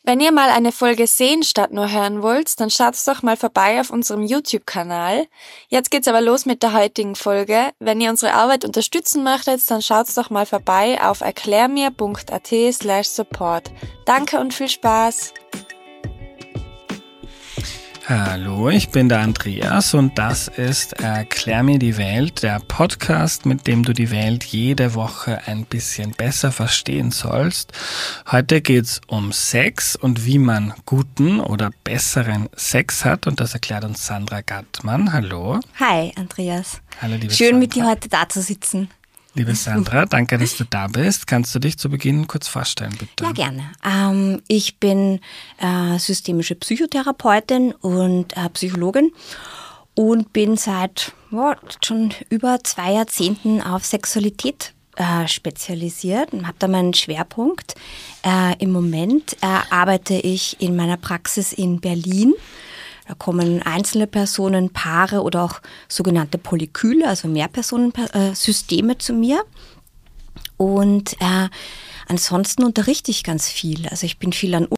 Wenn ihr mal eine Folge sehen statt nur hören wollt, dann schaut doch mal vorbei auf unserem YouTube-Kanal. Jetzt geht's aber los mit der heutigen Folge. Wenn ihr unsere Arbeit unterstützen möchtet, dann schaut doch mal vorbei auf erklärmir.at/support. Danke und viel Spaß! Hallo, ich bin der Andreas und das ist Erklär mir die Welt, der Podcast, mit dem du die Welt jede Woche ein bisschen besser verstehen sollst. Heute geht's um Sex und wie man guten oder besseren Sex hat und das erklärt uns Sandra Gattmann. Hallo. Hi, Andreas. Hallo, liebe Schön, Sandra. mit dir heute da zu sitzen. Liebe Sandra, danke, dass du da bist. Kannst du dich zu Beginn kurz vorstellen, bitte? Ja, gerne. Ich bin systemische Psychotherapeutin und Psychologin und bin seit schon über 2 Jahrzehnten auf Sexualität spezialisiert und habe da meinen Schwerpunkt. Im Moment arbeite ich in meiner Praxis in Berlin. Da kommen einzelne Personen, Paare oder auch sogenannte Polykyle, also Mehrpersonensysteme zu mir. Und ansonsten unterrichte ich ganz viel. Also ich bin viel an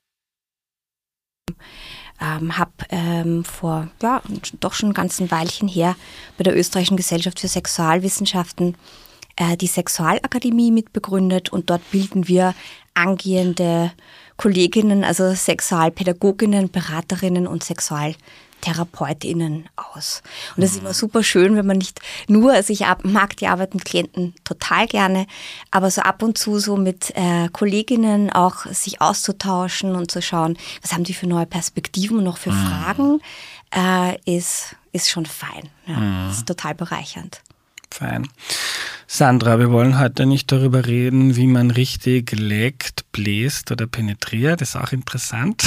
habe vor doch schon ein ganzes Weilchen her bei der Österreichischen Gesellschaft für Sexualwissenschaften die Sexualakademie mitbegründet und dort bilden wir angehende Kolleginnen, also Sexualpädagoginnen, Beraterinnen und Sexualtherapeutinnen aus. Und das ist immer super schön, wenn man nicht nur, also ich mag die Arbeit mit Klienten total gerne, aber so ab und zu so mit Kolleginnen auch sich auszutauschen und zu schauen, was haben die für neue Perspektiven und noch für Fragen, ist schon fein. Ja, ist total bereichernd. Fein. Sandra, wir wollen heute nicht darüber reden, wie man richtig leckt, bläst oder penetriert. Das ist auch interessant.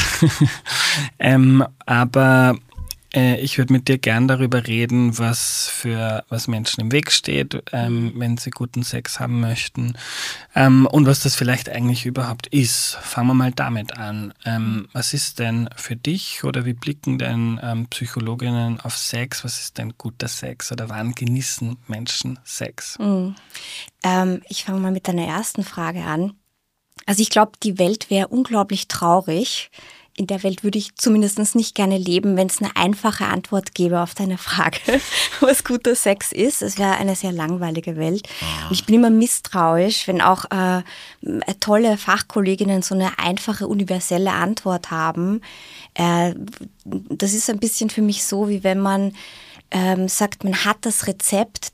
Aber ich würde mit dir gern darüber reden, was Menschen im Weg steht, wenn sie guten Sex haben möchten, und was das vielleicht eigentlich überhaupt ist. Fangen wir mal damit an. Was ist denn für dich oder wie blicken denn Psychologinnen auf Sex? Was ist denn guter Sex oder wann genießen Menschen Sex? Ich fange mal mit deiner ersten Frage an. Also ich glaube, die Welt wäre unglaublich traurig. In der Welt würde ich zumindest nicht gerne leben, wenn es eine einfache Antwort gäbe auf deine Frage, was guter Sex ist. Es wäre eine sehr langweilige Welt. Und ich bin immer misstrauisch, wenn auch tolle Fachkolleginnen so eine einfache, universelle Antwort haben. Das ist ein bisschen für mich so, wie wenn man sagt, man hat das Rezept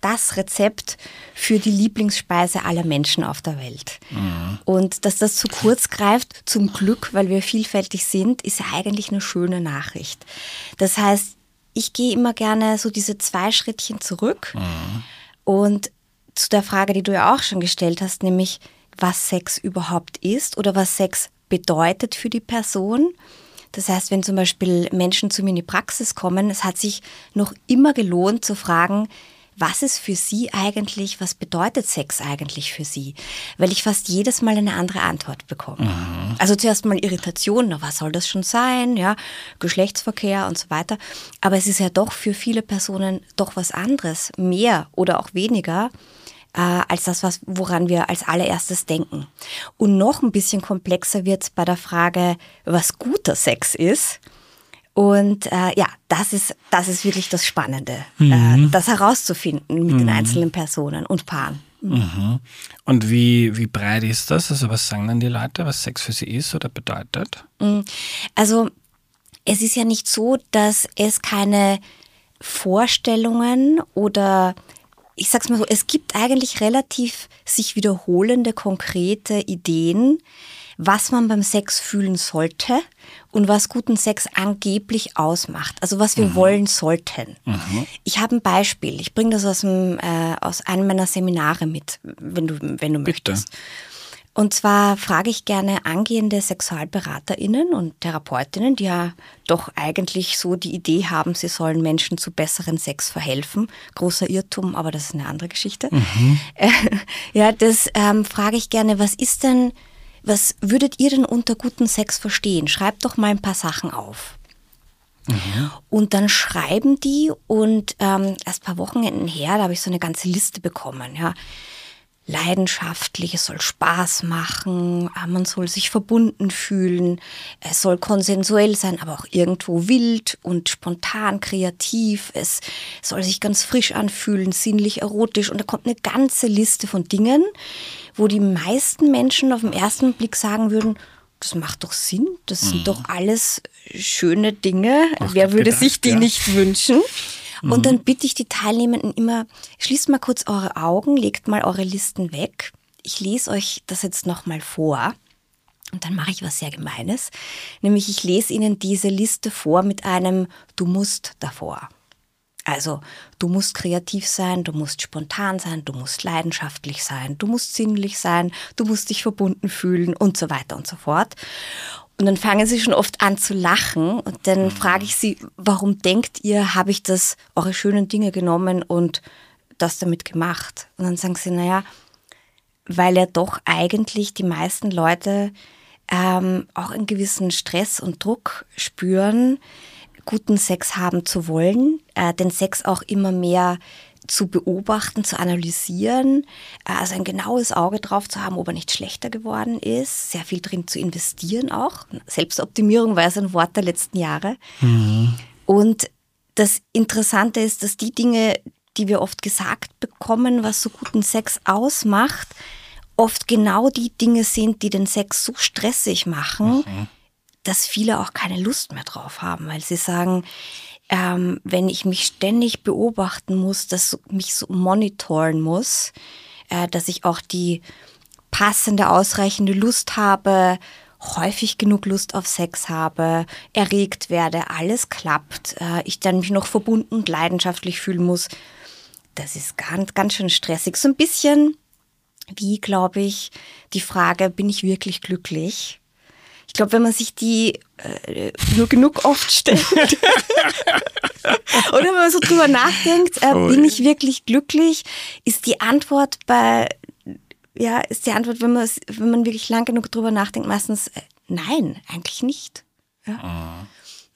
für die Lieblingsspeise aller Menschen auf der Welt. Mhm. Und dass das zu kurz greift, zum Glück, weil wir vielfältig sind, ist ja eigentlich eine schöne Nachricht. Das heißt, ich gehe immer gerne so diese 2 Schrittchen zurück und zu der Frage, die du ja auch schon gestellt hast, nämlich was Sex überhaupt ist oder was Sex bedeutet für die Person. Das heißt, wenn zum Beispiel Menschen zu mir in die Praxis kommen, es hat sich noch immer gelohnt zu fragen, was ist für sie eigentlich, was bedeutet Sex eigentlich für sie? Weil ich fast jedes Mal eine andere Antwort bekomme. Mhm. Also zuerst mal Irritation, na, was soll das schon sein? Ja, Geschlechtsverkehr und so weiter. Aber es ist ja doch für viele Personen doch was anderes, mehr oder auch weniger, als das, woran wir als allererstes denken. Und noch ein bisschen komplexer wird es bei der Frage, was guter Sex ist. Und das ist wirklich das Spannende, das herauszufinden mit den einzelnen Personen und Paaren. Mhm. Und wie breit ist das? Also was sagen dann die Leute, was Sex für sie ist oder bedeutet? Also es ist ja nicht so, dass es keine Vorstellungen oder ich sag's mal so, es gibt eigentlich relativ sich wiederholende, konkrete Ideen, was man beim Sex fühlen sollte und was guten Sex angeblich ausmacht. Also was wir wollen sollten. Mhm. Ich habe ein Beispiel. Ich bringe das aus einem meiner Seminare mit, wenn du möchtest. Und zwar frage ich gerne angehende SexualberaterInnen und Therapeutinnen, die ja doch eigentlich so die Idee haben, sie sollen Menschen zu besseren Sex verhelfen. Großer Irrtum, aber das ist eine andere Geschichte. Mhm. Das frage ich gerne, was würdet ihr denn unter guten Sex verstehen? Schreibt doch mal ein paar Sachen auf. Mhm. Und dann schreiben die und erst ein paar Wochenenden her, da habe ich so eine ganze Liste bekommen, ja. leidenschaftlich, es soll Spaß machen, man soll sich verbunden fühlen, es soll konsensuell sein, aber auch irgendwo wild und spontan, kreativ, es soll sich ganz frisch anfühlen, sinnlich, erotisch und da kommt eine ganze Liste von Dingen, wo die meisten Menschen auf den ersten Blick sagen würden, das macht doch Sinn, das sind doch alles schöne Dinge, wer würde sich die nicht wünschen? Und dann bitte ich die Teilnehmenden immer, schließt mal kurz eure Augen, legt mal eure Listen weg. Ich lese euch das jetzt nochmal vor und dann mache ich was sehr Gemeines. Nämlich ich lese Ihnen diese Liste vor mit einem Du musst davor. Also du musst kreativ sein, du musst spontan sein, du musst leidenschaftlich sein, du musst sinnlich sein, du musst dich verbunden fühlen und so weiter und so fort. Und dann fangen sie schon oft an zu lachen und dann frage ich sie, warum denkt ihr, habe ich eure schönen Dinge genommen und das damit gemacht? Und dann sagen sie, naja, weil ja doch eigentlich die meisten Leute auch einen gewissen Stress und Druck spüren, guten Sex haben zu wollen, den Sex auch immer mehr zu beobachten, zu analysieren, also ein genaues Auge drauf zu haben, ob er nicht schlechter geworden ist, sehr viel drin zu investieren auch. Selbstoptimierung war ja so ein Wort der letzten Jahre. Und das Interessante ist, dass die Dinge, die wir oft gesagt bekommen, was so guten Sex ausmacht, oft genau die Dinge sind, die den Sex so stressig machen, dass viele auch keine Lust mehr drauf haben, weil sie sagen, wenn ich mich ständig beobachten muss, dass mich so monitoren muss, dass ich auch die passende, ausreichende Lust habe, häufig genug Lust auf Sex habe, erregt werde, alles klappt, ich dann mich noch verbunden und leidenschaftlich fühlen muss, das ist ganz, ganz schön stressig. So ein bisschen wie, glaube ich, die Frage, bin ich wirklich glücklich? Ich glaube, wenn man sich die nur genug oft stellt oder wenn man so drüber nachdenkt, bin ich wirklich glücklich, ist die Antwort, wenn man wirklich lang genug drüber nachdenkt, meistens nein, eigentlich nicht. Ja.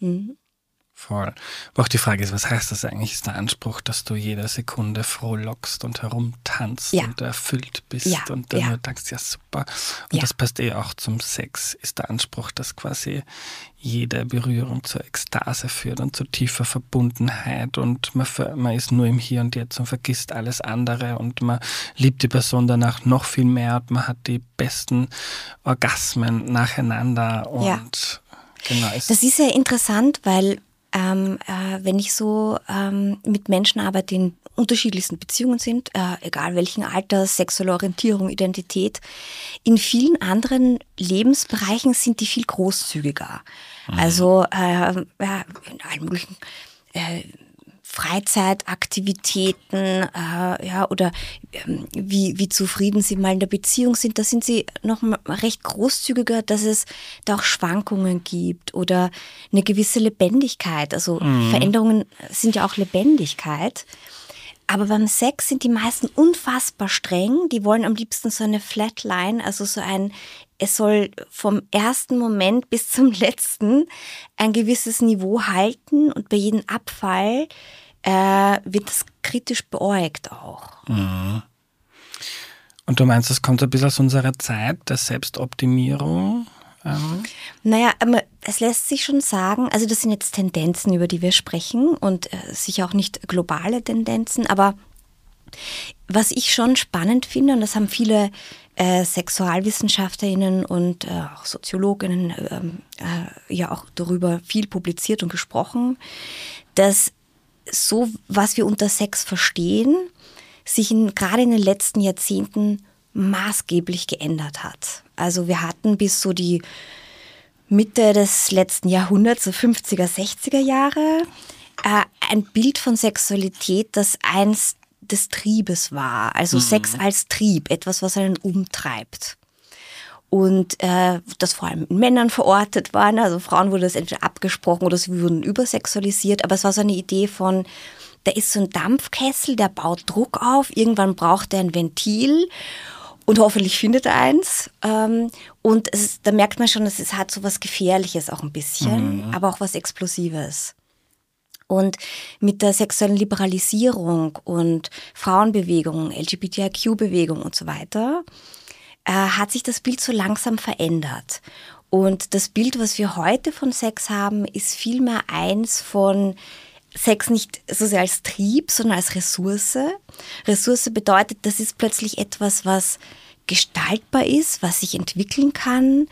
Voll. Aber auch die Frage ist, was heißt das eigentlich? Ist der Anspruch, dass du jede Sekunde frohlockst und herumtanzt und erfüllt bist und dann nur denkst, ja super. Und das passt auch zum Sex. Ist der Anspruch, dass quasi jede Berührung zur Ekstase führt und zu tiefer Verbundenheit und man ist nur im Hier und Jetzt und vergisst alles andere und man liebt die Person danach noch viel mehr und man hat die besten Orgasmen nacheinander und genau. Das ist ja interessant, weil wenn ich so mit Menschen arbeite, die in unterschiedlichsten Beziehungen sind, egal welchen Alters, sexuelle Orientierung, Identität, in vielen anderen Lebensbereichen sind die viel großzügiger. Also in allen möglichen Freizeitaktivitäten oder wie zufrieden sie mal in der Beziehung sind, da sind sie noch mal recht großzügiger, dass es da auch Schwankungen gibt oder eine gewisse Lebendigkeit. Also Veränderungen sind ja auch Lebendigkeit. Aber beim Sex sind die meisten unfassbar streng. Die wollen am liebsten so eine Flatline, also es soll vom ersten Moment bis zum letzten ein gewisses Niveau halten und bei jedem Abfall wird das kritisch beäugt auch. Und du meinst, das kommt ein bisschen aus unserer Zeit, der Selbstoptimierung? Naja, es lässt sich schon sagen, also das sind jetzt Tendenzen, über die wir sprechen und sicher auch nicht globale Tendenzen, aber was ich schon spannend finde, und das haben viele SexualwissenschaftlerInnen und auch SoziologInnen ja auch darüber viel publiziert und gesprochen, dass so, was wir unter Sex verstehen, sich gerade in den letzten Jahrzehnten maßgeblich geändert hat. Also wir hatten bis so die Mitte des letzten Jahrhunderts, so 50er, 60er Jahre, ein Bild von Sexualität, das eins des Triebes war. Also Sex als Trieb, etwas, was einen umtreibt. Und das vor allem in Männern verortet war. Also Frauen wurde das entweder abgesprochen oder sie wurden übersexualisiert. Aber es war so eine Idee von, da ist so ein Dampfkessel, der baut Druck auf. Irgendwann braucht er ein Ventil und hoffentlich findet er eins. Und da merkt man schon, es hat so was Gefährliches auch ein bisschen, aber auch was Explosives. Und mit der sexuellen Liberalisierung und Frauenbewegung, LGBTIQ-Bewegung und so weiter, hat sich das Bild so langsam verändert. Und das Bild, was wir heute von Sex haben, ist vielmehr eins von Sex nicht so sehr als Trieb, sondern als Ressource. Ressource bedeutet, das ist plötzlich etwas, was gestaltbar ist, was sich entwickeln kann,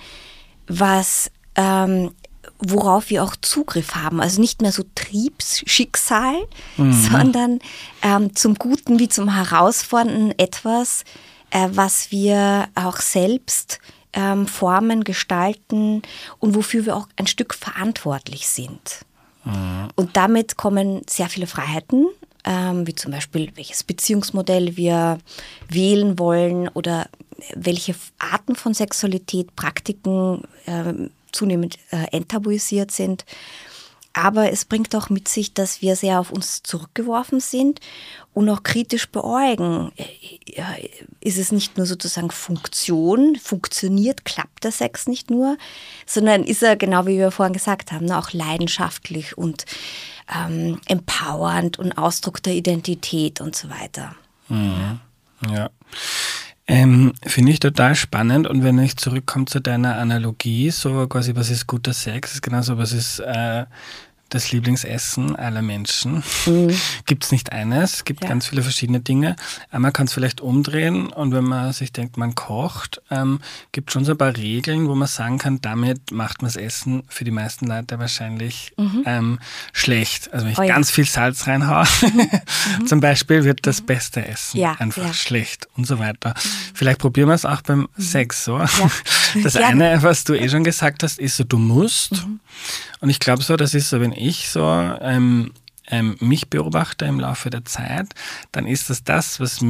worauf wir auch Zugriff haben. Also nicht mehr so Triebsschicksal, sondern zum Guten wie zum Herausfordernden etwas, was wir auch selbst formen, gestalten und wofür wir auch ein Stück verantwortlich sind. Und damit kommen sehr viele Freiheiten, wie zum Beispiel, welches Beziehungsmodell wir wählen wollen oder welche Arten von Sexualität, Praktiken zunehmend enttabuisiert sind. Aber es bringt auch mit sich, dass wir sehr auf uns zurückgeworfen sind und auch kritisch beäugen. Ist es nicht nur sozusagen funktioniert, klappt der Sex nicht nur, sondern ist er, genau wie wir vorhin gesagt haben, auch leidenschaftlich und empowernd und Ausdruck der Identität und so weiter. Ja. Finde ich total spannend, und wenn ich zurückkomme zu deiner Analogie, so quasi, was ist guter Sex, ist genauso, was ist das Lieblingsessen aller Menschen. Gibt es nicht eines, es gibt ganz viele verschiedene Dinge. Man kann es vielleicht umdrehen, und wenn man sich denkt, man kocht, gibt es schon so ein paar Regeln, wo man sagen kann, damit macht man das Essen für die meisten Leute wahrscheinlich schlecht. Also wenn ich ganz viel Salz reinhaue, zum Beispiel, wird das beste Essen einfach schlecht und so weiter. Vielleicht probieren wir es auch beim Sex so. Das eine, was du schon gesagt hast, ist so, du musst. Und ich glaube so, das ist so, wenn ich so mich beobachte im Laufe der Zeit, dann ist das, was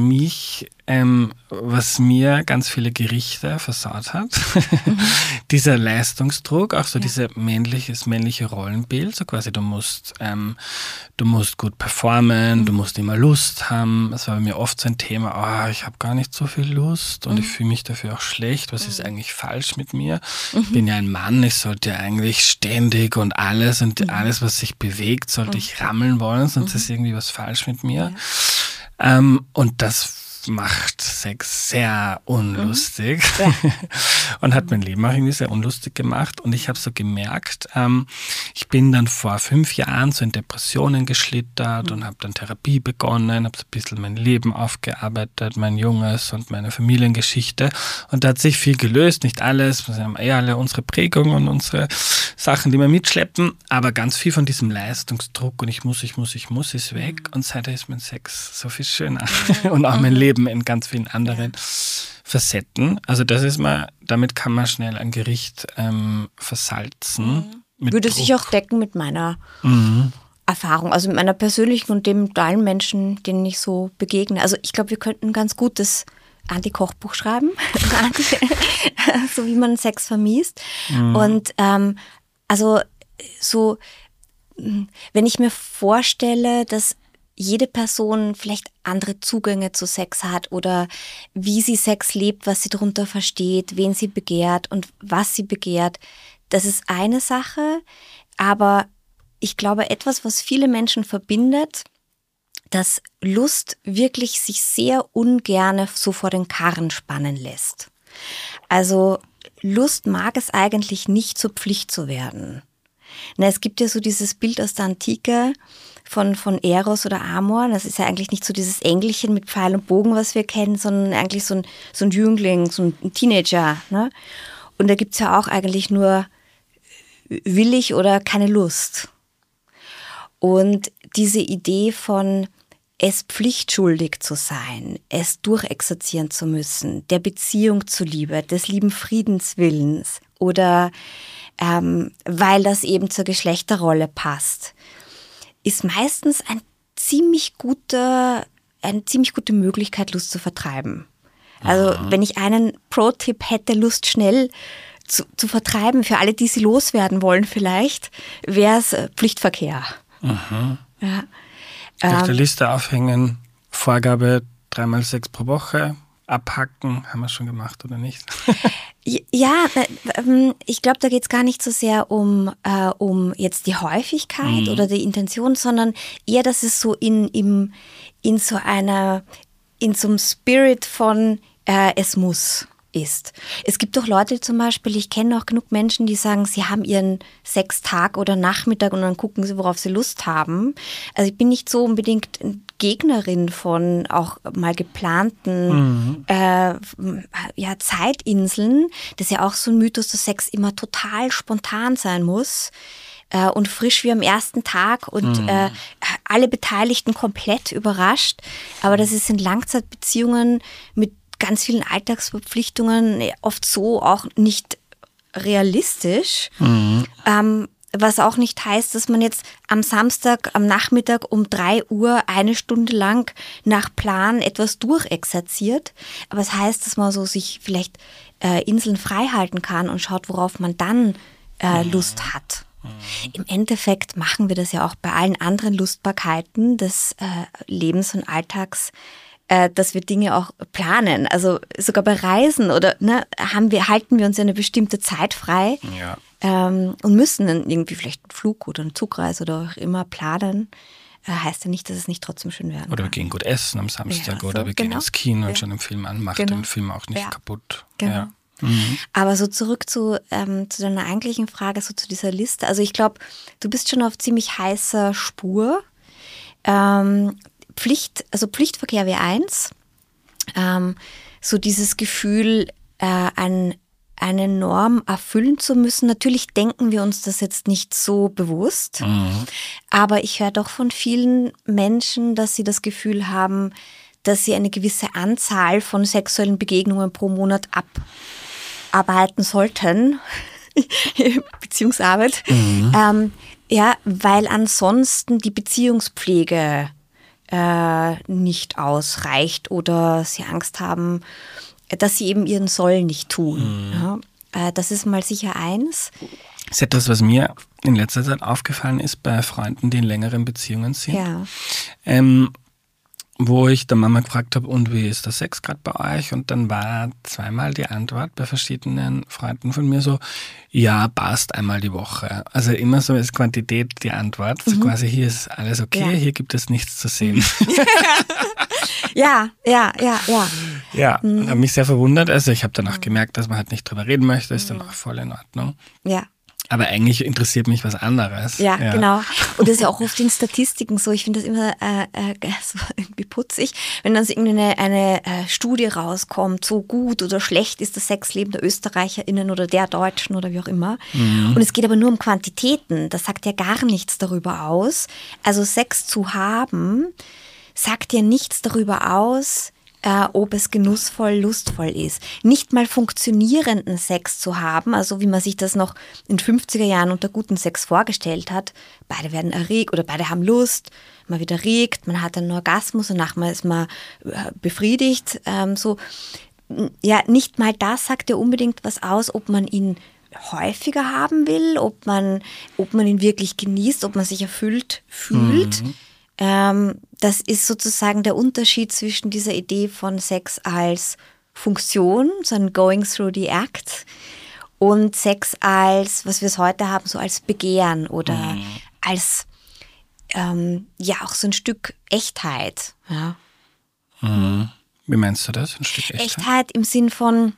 mir ganz viele Gerichte versaut hat. Dieser Leistungsdruck, auch so dieses männliche Rollenbild, so quasi du musst gut performen, du musst immer Lust haben. Das war bei mir oft so ein Thema, ich habe gar nicht so viel Lust und ich fühle mich dafür auch schlecht. Was ist eigentlich falsch mit mir? Ich bin ja ein Mann, ich sollte ja eigentlich ständig und alles, was sich bewegt, sollte ich rammeln wollen, sonst ist irgendwie was falsch mit mir. Und das macht Sex sehr unlustig und hat mein Leben auch irgendwie sehr unlustig gemacht. Und ich habe so gemerkt, ich bin dann vor 5 Jahren so in Depressionen geschlittert und habe dann Therapie begonnen, habe so ein bisschen mein Leben aufgearbeitet, mein Junges und meine Familiengeschichte. Und da hat sich viel gelöst, nicht alles, wir haben alle unsere Prägungen und unsere Sachen, die wir mitschleppen, aber ganz viel von diesem Leistungsdruck und ich muss ist weg. Und seitdem ist mein Sex so viel schöner und auch mein Leben in ganz vielen anderen Facetten. Also das ist damit kann man schnell ein Gericht versalzen. Würde sich auch decken mit meiner Erfahrung, also mit meiner persönlichen und dem mit allen Menschen, denen ich so begegne. Also ich glaube, wir könnten ein ganz gutes Anti-Kochbuch schreiben, so wie man Sex vermisst. Und also so, wenn ich mir vorstelle, dass jede Person vielleicht andere Zugänge zu Sex hat oder wie sie Sex lebt, was sie darunter versteht, wen sie begehrt und was sie begehrt, das ist eine Sache. Aber ich glaube, etwas, was viele Menschen verbindet, dass Lust wirklich sich sehr ungerne so vor den Karren spannen lässt. Also Lust mag es eigentlich nicht, zur Pflicht zu werden. Es gibt ja so dieses Bild aus der Antike von Eros oder Amor. Das ist ja eigentlich nicht so dieses Engelchen mit Pfeil und Bogen, was wir kennen, sondern eigentlich so ein Jüngling, so ein Teenager. Ne? Und da gibt's ja auch eigentlich nur willig oder keine Lust. Und diese Idee von es pflichtschuldig zu sein, es durchexerzieren zu müssen, der Beziehung zuliebe, des lieben Friedenswillens oder weil das eben zur Geschlechterrolle passt, ist meistens eine ziemlich gute Möglichkeit, Lust zu vertreiben. Also wenn ich einen Pro-Tipp hätte, Lust schnell zu vertreiben, für alle, die sie loswerden wollen vielleicht, wäre es Pflichtverkehr. Ja. Auf der Liste aufhängen, Vorgabe 3x6 pro Woche, abhacken, haben wir schon gemacht oder nicht? Ja, ich glaube, da geht es gar nicht so sehr um jetzt die Häufigkeit oder die Intention, sondern eher, dass es so in so einem Spirit von es muss ist. Es gibt doch Leute zum Beispiel, ich kenne auch genug Menschen, die sagen, sie haben ihren Sextag oder Nachmittag und dann gucken sie, worauf sie Lust haben. Also ich bin nicht so unbedingt Gegnerin von auch mal geplanten Zeitinseln. Das ist ja auch so ein Mythos, dass Sex immer total spontan sein muss. Und frisch wie am ersten Tag und alle Beteiligten komplett überrascht. Aber das ist in Langzeitbeziehungen mit ganz vielen Alltagsverpflichtungen oft so auch nicht realistisch. Was auch nicht heißt, dass man jetzt am Samstag, am Nachmittag um 3 Uhr 1 Stunde lang nach Plan etwas durchexerziert. Aber es heißt, dass man so sich vielleicht Inseln frei halten kann und schaut, worauf man dann Lust hat. Im Endeffekt machen wir das ja auch bei allen anderen Lustbarkeiten des Lebens und Alltags, dass wir Dinge auch planen. Also sogar bei Reisen oder halten wir uns ja eine bestimmte Zeit frei und müssen dann irgendwie vielleicht einen Flug oder eine Zugreise oder auch immer planen. Heißt ja nicht, dass es nicht trotzdem schön werden kann. Oder wir gehen gut essen am Samstag oder wir gehen ins Kino und schauen einen Film an, macht den Film auch nicht kaputt. Genau. Ja. Aber so zurück zu deiner eigentlichen Frage, so zu dieser Liste. Also ich glaube, du bist schon auf ziemlich heißer Spur. Pflichtverkehr wäre eins. So dieses Gefühl, eine Norm erfüllen zu müssen. Natürlich denken wir uns das jetzt nicht so bewusst. Aber ich höre doch von vielen Menschen, dass sie das Gefühl haben, dass sie eine gewisse Anzahl von sexuellen Begegnungen pro Monat abarbeiten sollten. Beziehungsarbeit. Weil ansonsten die Beziehungspflege nicht ausreicht oder sie Angst haben, dass sie eben ihren Soll nicht tun. Ja, das ist mal sicher eins. Das ist etwas, was mir in letzter Zeit aufgefallen ist bei Freunden, die in längeren Beziehungen sind. Ja. Wo ich der Mama gefragt habe, und wie ist der Sex gerade bei euch? Und dann war zweimal die Antwort bei verschiedenen Freunden von mir so, ja, passt einmal die Woche. Also immer so als Quantität die Antwort. So quasi, hier ist alles okay, hier gibt es nichts zu sehen. Ja. Ja, habe mich sehr verwundert. Also ich habe danach gemerkt, dass man halt nicht drüber reden möchte, ist dann auch voll in Ordnung. Ja. Aber eigentlich interessiert mich was anderes. Ja, genau. Und das ist ja auch oft in Statistiken so. Ich finde das immer so irgendwie putzig, wenn dann so eine Studie rauskommt, so gut oder schlecht ist das Sexleben der ÖsterreicherInnen oder der Deutschen oder wie auch immer. Und es geht aber nur um Quantitäten. Das sagt ja gar nichts darüber aus. Also Sex zu haben, sagt ja nichts darüber aus, ob es genussvoll, lustvoll ist. Nicht mal funktionierenden Sex zu haben, also wie man sich das noch in 50er Jahren unter guten Sex vorgestellt hat. Beide werden erregt oder beide haben Lust, man wird erregt, man hat einen Orgasmus und nachher ist man befriedigt. Nicht mal das sagt ja unbedingt was aus, ob man ihn häufiger haben will, ob man ihn wirklich genießt, ob man sich erfüllt fühlt. Das ist sozusagen der Unterschied zwischen dieser Idee von Sex als Funktion, so ein Going through the act, und Sex als, was wir es heute haben, so als Begehren oder als auch so ein Stück Echtheit. Ja. Wie meinst du das, ein Stück Echtheit? Echtheit im Sinn von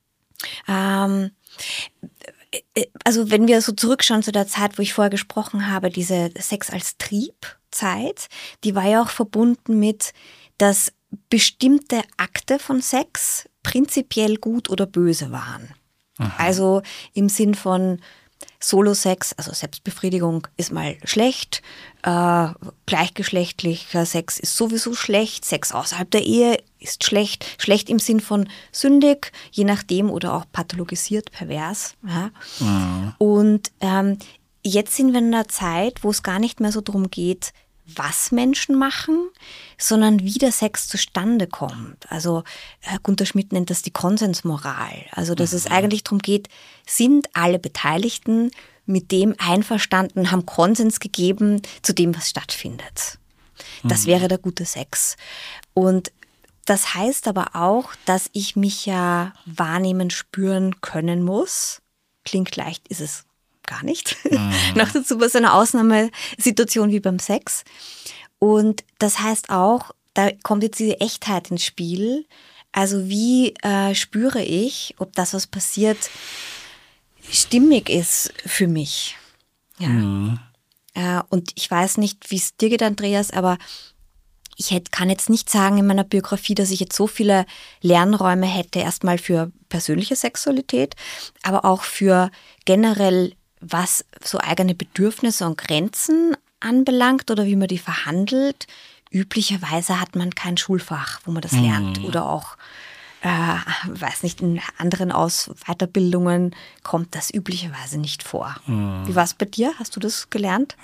also wenn wir so zurückschauen zu der Zeit, wo ich vorher gesprochen habe, diese Sex als Triebzeit, die war ja auch verbunden mit, dass bestimmte Akte von Sex prinzipiell gut oder böse waren. Also im Sinn von Solo-Sex, also Selbstbefriedigung ist mal schlecht, gleichgeschlechtlicher Sex ist sowieso schlecht, Sex außerhalb der Ehe ist schlecht, schlecht im Sinn von sündig, je nachdem, oder auch pathologisiert, pervers. Ja. Und jetzt sind wir in einer Zeit, wo es gar nicht mehr so darum geht, was Menschen machen, sondern wie der Sex zustande kommt. Also Gunther Schmidt nennt das die Konsensmoral. Also dass es eigentlich darum geht, sind alle Beteiligten mit dem einverstanden, haben Konsens gegeben zu dem, was stattfindet. Das wäre der gute Sex. Und Das heißt aber auch, dass ich mich ja wahrnehmen, spüren können muss. Klingt leicht, ist es gar nicht. Noch dazu bei so einer Ausnahmesituation wie beim Sex. Und das heißt auch, da kommt jetzt diese Echtheit ins Spiel. Also wie spüre ich, ob das, was passiert, stimmig ist für mich. Ja. Und ich weiß nicht, wie es dir geht, Andreas, aber kann jetzt nicht sagen in meiner Biografie, dass ich jetzt so viele Lernräume hätte, erstmal für persönliche Sexualität, aber auch für generell, was so eigene Bedürfnisse und Grenzen anbelangt oder wie man die verhandelt. Üblicherweise hat man kein Schulfach, wo man das lernt oder auch weiß nicht, in anderen Weiterbildungen kommt das üblicherweise nicht vor. Wie war es bei dir? Hast du das gelernt?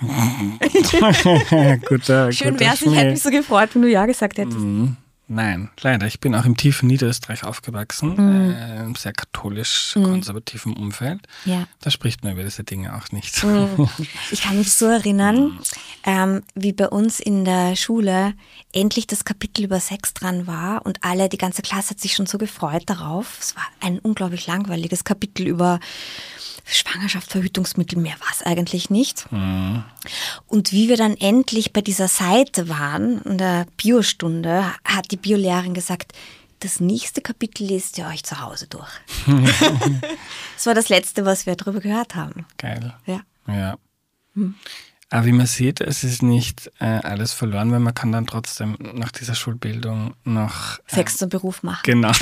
Schön wär's, ich hätte mich so gefreut, wenn du ja gesagt hättest. Nein, leider. Ich bin auch im tiefen Niederösterreich aufgewachsen, im sehr katholisch-konservativen Umfeld. Ja. Da spricht man über diese Dinge auch nicht. Ich kann mich so erinnern, wie bei uns in der Schule endlich das Kapitel über Sex dran war und die ganze Klasse hat sich schon so gefreut darauf. Es war ein unglaublich langweiliges Kapitel über Schwangerschaft, Verhütungsmittel, mehr war es eigentlich nicht. Und wie wir dann endlich bei dieser Seite waren, in der Biostunde, hat die Biolehrerin gesagt, das nächste Kapitel lest ihr euch zu Hause durch. Das war das Letzte, was wir darüber gehört haben. Geil. Ja. Aber wie man sieht, es ist nicht alles verloren, weil man kann dann trotzdem nach dieser Schulbildung noch Sex zum Beruf machen. Genau.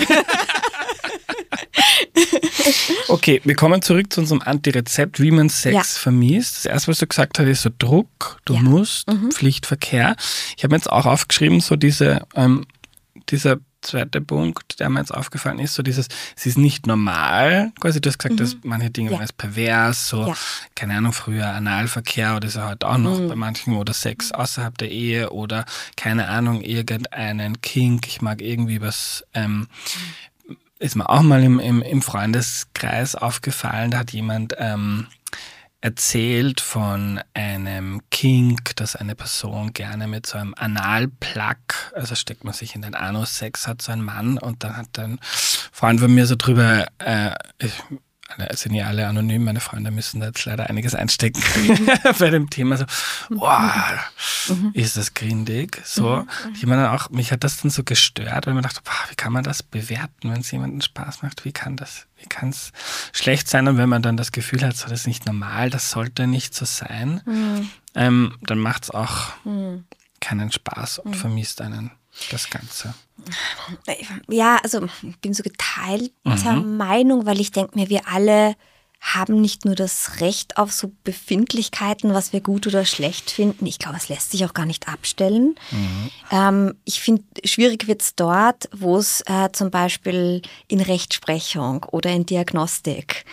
Okay, wir kommen zurück zu unserem Antirezept, wie man Sex vermisst. Das erste, was du gesagt hast, ist so Druck, du musst, Pflichtverkehr. Ich habe mir jetzt auch aufgeschrieben, so dieser zweite Punkt, der mir jetzt aufgefallen ist, so dieses, es ist nicht normal, quasi du hast gesagt, dass manche Dinge als pervers, so, keine Ahnung, früher Analverkehr oder ist ja heute auch noch bei manchen oder Sex außerhalb der Ehe oder, keine Ahnung, irgendeinen Kink, ich mag irgendwie was, ist mir auch mal im Freundeskreis aufgefallen, da hat jemand erzählt von einem Kink, dass eine Person gerne mit so einem Analplug, also steckt man sich in den Anus-Sex, hat so ein Mann und dann hat ein Freund von mir so drüber, sind ja alle anonym, meine Freunde müssen da jetzt leider einiges einstecken bei dem Thema, so, ist das grindig, so. Ich meine auch, mich hat das dann so gestört, weil man dachte, wie kann man das bewerten, wenn es jemandem Spaß macht, wie kann es schlecht sein und wenn man dann das Gefühl hat, so, das ist nicht normal, das sollte nicht so sein, dann macht es auch keinen Spaß und vermisst einen das Ganze. Ja, also ich bin so geteilter Meinung, weil ich denke mir, wir alle haben nicht nur das Recht auf so Befindlichkeiten, was wir gut oder schlecht finden. Ich glaube, es lässt sich auch gar nicht abstellen. Ich finde, schwierig wird es dort, wo es zum Beispiel in Rechtsprechung oder in Diagnostik,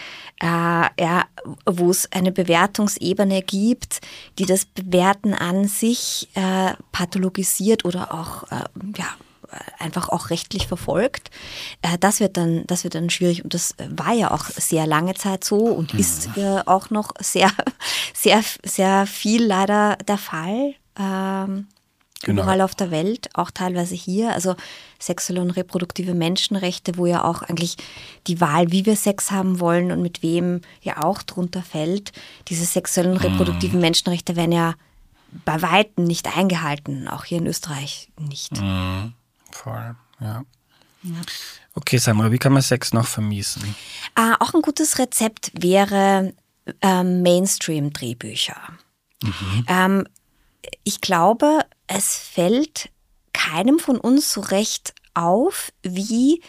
wo es eine Bewertungsebene gibt, die das Bewerten an sich pathologisiert oder auch einfach auch rechtlich verfolgt. Das wird dann schwierig und das war ja auch sehr lange Zeit so und ist auch noch sehr, sehr, sehr viel leider der Fall. Überall auf der Welt, auch teilweise hier. Also sexuelle und reproduktive Menschenrechte, wo ja auch eigentlich die Wahl, wie wir Sex haben wollen und mit wem ja auch drunter fällt. Diese sexuellen und reproduktiven Menschenrechte werden ja bei Weitem nicht eingehalten, auch hier in Österreich nicht. Voll, ja. Okay, Sandra, wie kann man Sex noch vermiesen? Auch ein gutes Rezept wäre Mainstream-Drehbücher. Ich glaube, es fällt keinem von uns so recht auf, wie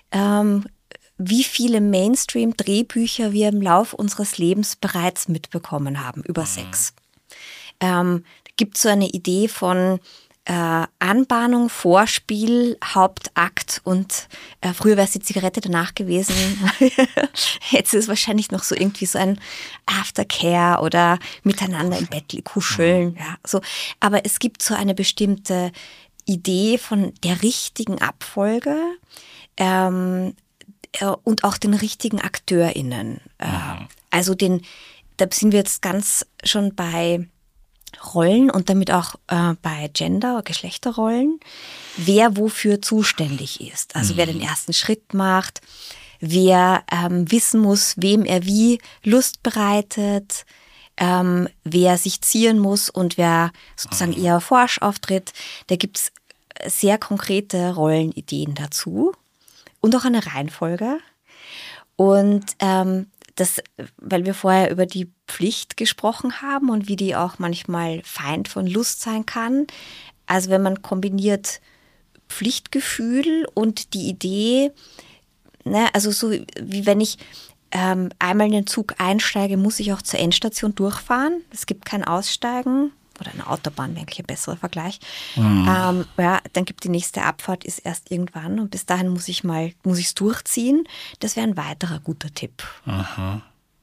viele Mainstream-Drehbücher wir im Laufe unseres Lebens bereits mitbekommen haben über Sex. Gibt so eine Idee von Anbahnung, Vorspiel, Hauptakt und früher wäre es die Zigarette danach gewesen. Jetzt ist es wahrscheinlich noch so irgendwie so ein Aftercare oder miteinander im Bett kuscheln. Ja, so. Aber es gibt so eine bestimmte Idee von der richtigen Abfolge und auch den richtigen AkteurInnen. Also da sind wir jetzt ganz schon bei Rollen und damit auch bei Gender, Geschlechterrollen, wer wofür zuständig ist. Also wer den ersten Schritt macht, wer wissen muss, wem er wie Lust bereitet, wer sich zieren muss und wer sozusagen eher forsch auftritt. Da gibt es sehr konkrete Rollenideen dazu und auch eine Reihenfolge. Und weil wir vorher über die Pflicht gesprochen haben und wie die auch manchmal Feind von Lust sein kann. Also wenn man kombiniert Pflichtgefühl und die Idee, ne, also so wie wenn ich einmal in den Zug einsteige, muss ich auch zur Endstation durchfahren. Es gibt kein Aussteigen. Oder eine Autobahn wäre eigentlich ein besserer Vergleich. Dann gibt die nächste Abfahrt, ist erst irgendwann und bis dahin muss ich es durchziehen. Das wäre ein weiterer guter Tipp. Aha.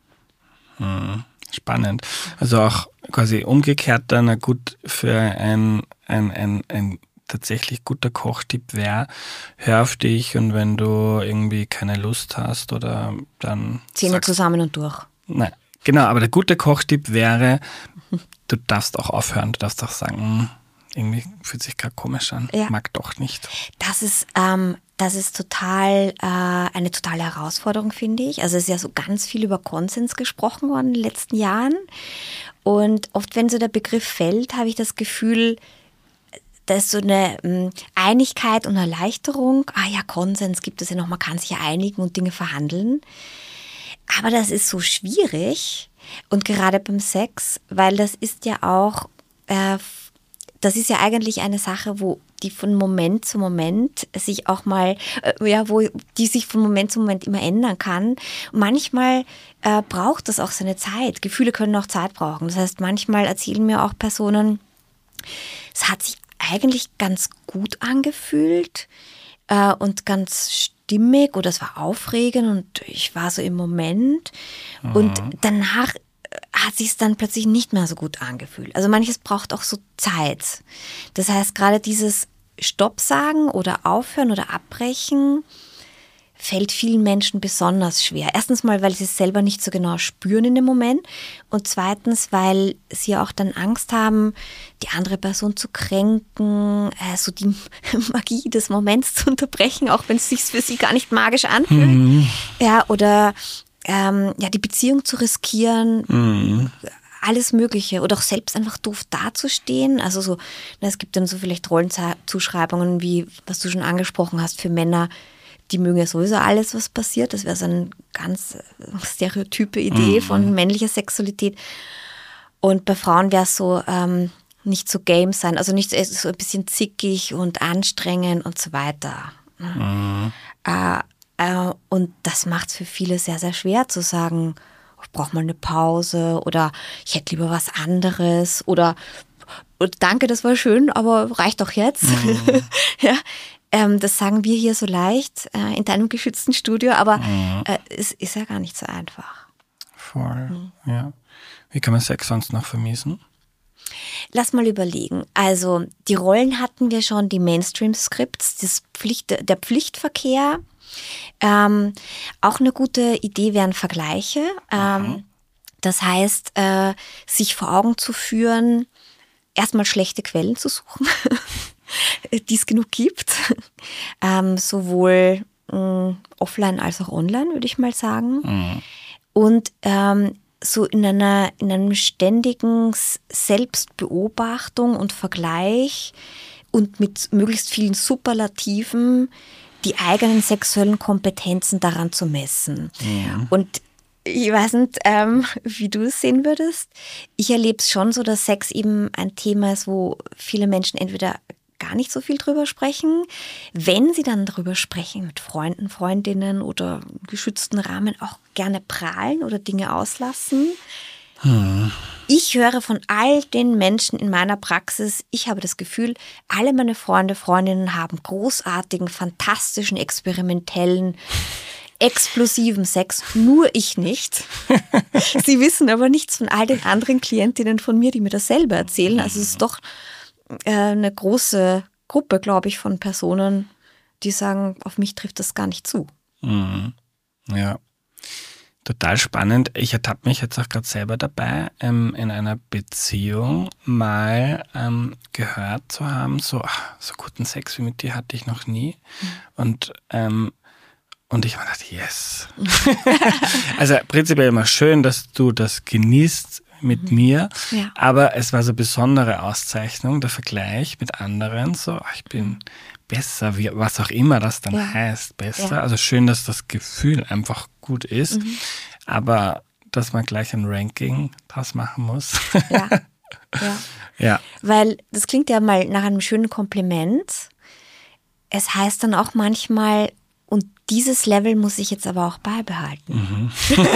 Spannend. Also auch quasi umgekehrt dann für ein tatsächlich guter Kochtipp wäre, hör auf dich und wenn du irgendwie keine Lust hast oder dann Zähne zusammen und durch. Nein, genau, aber der gute Kochtipp wäre, du darfst auch aufhören, du darfst auch sagen, irgendwie fühlt sich gerade komisch an, mag doch nicht. Das ist total eine totale Herausforderung, finde ich. Also es ist ja so ganz viel über Konsens gesprochen worden in den letzten Jahren. Und oft, wenn so der Begriff fällt, habe ich das Gefühl, da ist so eine Einigkeit und Erleichterung. Ah ja, Konsens gibt es ja noch, man kann sich ja einigen und Dinge verhandeln. Aber das ist so schwierig und gerade beim Sex, weil das ist ja auch, das ist ja eigentlich eine Sache, wo die von Moment zu Moment sich auch mal, wo die sich von Moment zu Moment immer ändern kann. Und manchmal braucht das auch seine Zeit. Gefühle können auch Zeit brauchen. Das heißt, manchmal erzählen mir auch Personen, es hat sich eigentlich ganz gut angefühlt und ganz stimmig oder es war aufregend und ich war so im Moment. Und danach hat sich es dann plötzlich nicht mehr so gut angefühlt. Also manches braucht auch so Zeit. Das heißt, gerade dieses Stopp sagen oder aufhören oder abbrechen fällt vielen Menschen besonders schwer. Erstens mal, weil sie es selber nicht so genau spüren in dem Moment und zweitens, weil sie auch dann Angst haben, die andere Person zu kränken, so die Magie des Moments zu unterbrechen, auch wenn es sich für sie gar nicht magisch anfühlt. Ja, oder die Beziehung zu riskieren, alles Mögliche oder auch selbst einfach doof dazustehen. Also so, es gibt dann so vielleicht Rollenzuschreibungen wie, was du schon angesprochen hast, für Männer, die mögen ja sowieso alles, was passiert. Das wäre so eine ganz stereotype Idee von männlicher Sexualität. Und bei Frauen wäre es so, nicht so game sein, also nicht so ein bisschen zickig und anstrengend und so weiter. Und das macht es für viele sehr, sehr schwer zu sagen, ich brauche mal eine Pause oder ich hätte lieber was anderes oder danke, das war schön, aber reicht doch jetzt. Ja. Das sagen wir hier so leicht in deinem geschützten Studio, aber es ist ja gar nicht so einfach. Voll, ja. Wie kann man Sex sonst noch vermiesen? Lass mal überlegen. Also die Rollen hatten wir schon, die Mainstream-Scripts, der Pflichtverkehr. Auch eine gute Idee wären Vergleiche. Das heißt, sich vor Augen zu führen, erstmal schlechte Quellen zu suchen, die es genug gibt. Sowohl offline als auch online, würde ich mal sagen. Und so in einem ständigen Selbstbeobachtung und Vergleich und mit möglichst vielen Superlativen die eigenen sexuellen Kompetenzen daran zu messen. Und ich weiß nicht, wie du es sehen würdest. Ich erlebe es schon so, dass Sex eben ein Thema ist, wo viele Menschen entweder gar nicht so viel drüber sprechen. Wenn sie dann drüber sprechen, mit Freunden, Freundinnen oder im geschützten Rahmen auch gerne prahlen oder Dinge auslassen. Ich höre von all den Menschen in meiner Praxis, ich habe das Gefühl, alle meine Freunde, Freundinnen haben großartigen, fantastischen, experimentellen, explosiven Sex, nur ich nicht. Sie wissen aber nichts von all den anderen Klientinnen von mir, die mir das selber erzählen. Also es ist doch eine große Gruppe, glaube ich, von Personen, die sagen, auf mich trifft das gar nicht zu. Ja. Total spannend. Ich ertappe mich jetzt auch gerade selber dabei, in einer Beziehung mal gehört zu haben, so guten Sex wie mit dir hatte ich noch nie. Und ich habe gedacht, yes. Also prinzipiell immer schön, dass du das genießt mit mir, aber es war so eine besondere Auszeichnung, der Vergleich mit anderen, so ich bin besser, was auch immer das dann heißt, besser. Ja. Also schön, dass das Gefühl einfach gut ist, aber dass man gleich ein Ranking draus machen muss. Ja. Weil das klingt ja mal nach einem schönen Kompliment. Es heißt dann auch manchmal, und dieses Level muss ich jetzt aber auch beibehalten.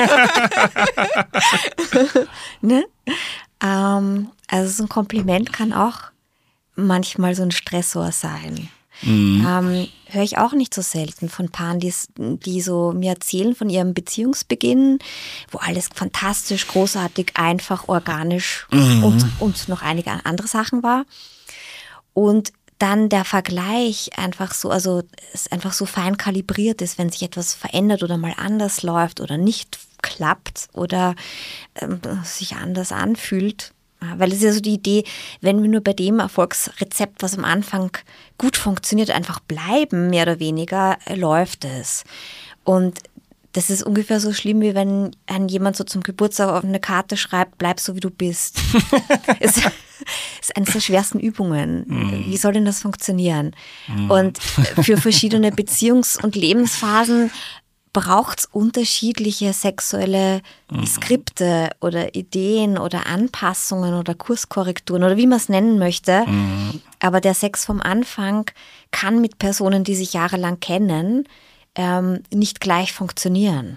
Ne? Also so ein Kompliment kann auch manchmal so ein Stressor sein. Höre ich auch nicht so selten von Paaren, die so mir erzählen von ihrem Beziehungsbeginn, wo alles fantastisch, großartig, einfach, organisch und noch einige andere Sachen war. Und dann der Vergleich einfach so, also es einfach so fein kalibriert ist, wenn sich etwas verändert oder mal anders läuft oder nicht klappt oder sich anders anfühlt. Weil es ist ja so die Idee, wenn wir nur bei dem Erfolgsrezept, was am Anfang gut funktioniert, einfach bleiben, mehr oder weniger, läuft es. Und das ist ungefähr so schlimm, wie wenn jemand so zum Geburtstag auf eine Karte schreibt, bleib so wie du bist. ist eines der schwersten Übungen. Wie soll denn das funktionieren? Und für verschiedene Beziehungs- und Lebensphasen braucht es unterschiedliche sexuelle Skripte oder Ideen oder Anpassungen oder Kurskorrekturen oder wie man es nennen möchte. Aber der Sex vom Anfang kann mit Personen, die sich jahrelang kennen, nicht gleich funktionieren.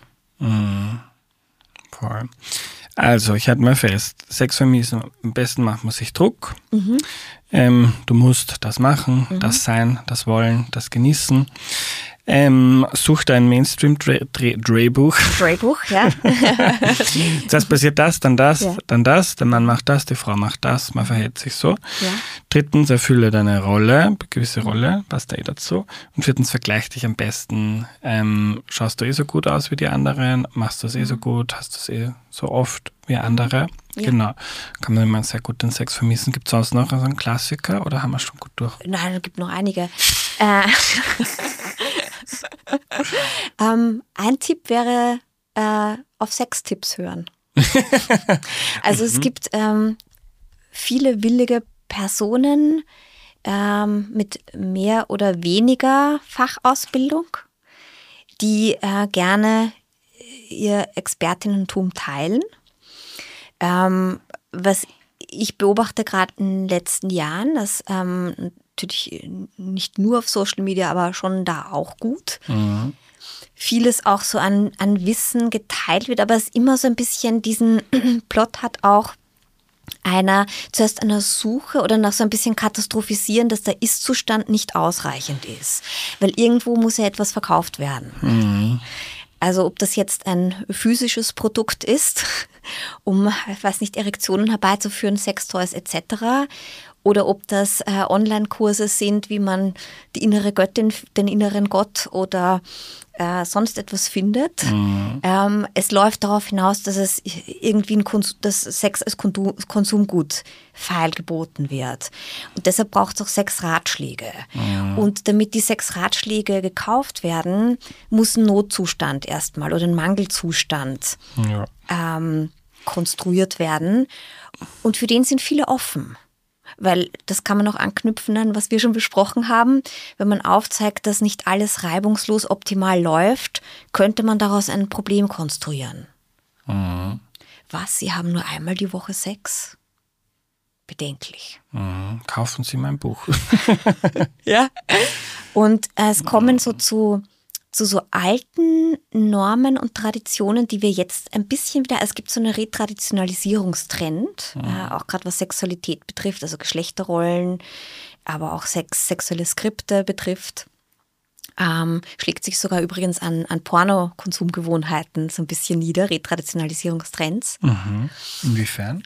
Voll. Also, ich halte mal fest, Sex für mich ist am besten macht man sich Druck. Du musst das machen, das sein, das wollen, das genießen. Such dein Mainstream-Drehbuch. Drehbuch, ja. Zuerst passiert das, dann das, der Mann macht das, die Frau macht das, man verhält sich so. Ja. Drittens, erfülle deine Rolle, gewisse Rolle, passt da dazu. Und viertens, vergleich dich am besten. Schaust du so gut aus wie die anderen? Machst du es so gut? Hast du es so oft wie andere? Ja. Genau. Kann man immer sehr gut den Sex vermissen. Gibt es sonst noch so einen Klassiker oder haben wir schon gut durch? Nein, es gibt noch einige. Ein Tipp wäre, auf Sextipps hören. Also es gibt viele willige Personen mit mehr oder weniger Fachausbildung, die gerne ihr Expertinnentum teilen. Was ich beobachte gerade in den letzten Jahren, dass natürlich nicht nur auf Social Media, aber schon da auch gut. Vieles auch so an Wissen geteilt wird, aber es immer so ein bisschen diesen Plot hat auch zuerst einer Suche oder nach so ein bisschen katastrophisieren, dass der Ist-Zustand nicht ausreichend ist. Weil irgendwo muss ja etwas verkauft werden. Also ob das jetzt ein physisches Produkt ist, um, ich weiß nicht, Erektionen herbeizuführen, Sextoys etc., oder ob das Online-Kurse sind, wie man die innere Göttin, den inneren Gott oder sonst etwas findet. Es läuft darauf hinaus, dass es irgendwie dass Sex als Konsumgut feilgeboten wird. Und deshalb braucht es auch Sexratschläge. Und damit die Sexratschläge gekauft werden, muss ein Notzustand erstmal oder ein Mangelzustand konstruiert werden. Und für den sind viele offen. Weil das kann man auch anknüpfen an, was wir schon besprochen haben. Wenn man aufzeigt, dass nicht alles reibungslos optimal läuft, könnte man daraus ein Problem konstruieren. Was? Sie haben nur einmal die Woche Sex? Bedenklich. Kaufen Sie mein Buch. Ja. Und es kommen so zu so alten Normen und Traditionen, die wir jetzt ein bisschen wieder, es gibt so eine Retraditionalisierungstrend, auch gerade was Sexualität betrifft, also Geschlechterrollen, aber auch sexuelle Skripte betrifft. Schlägt sich sogar übrigens an Pornokonsumgewohnheiten so ein bisschen nieder, Retraditionalisierungstrends. Inwiefern?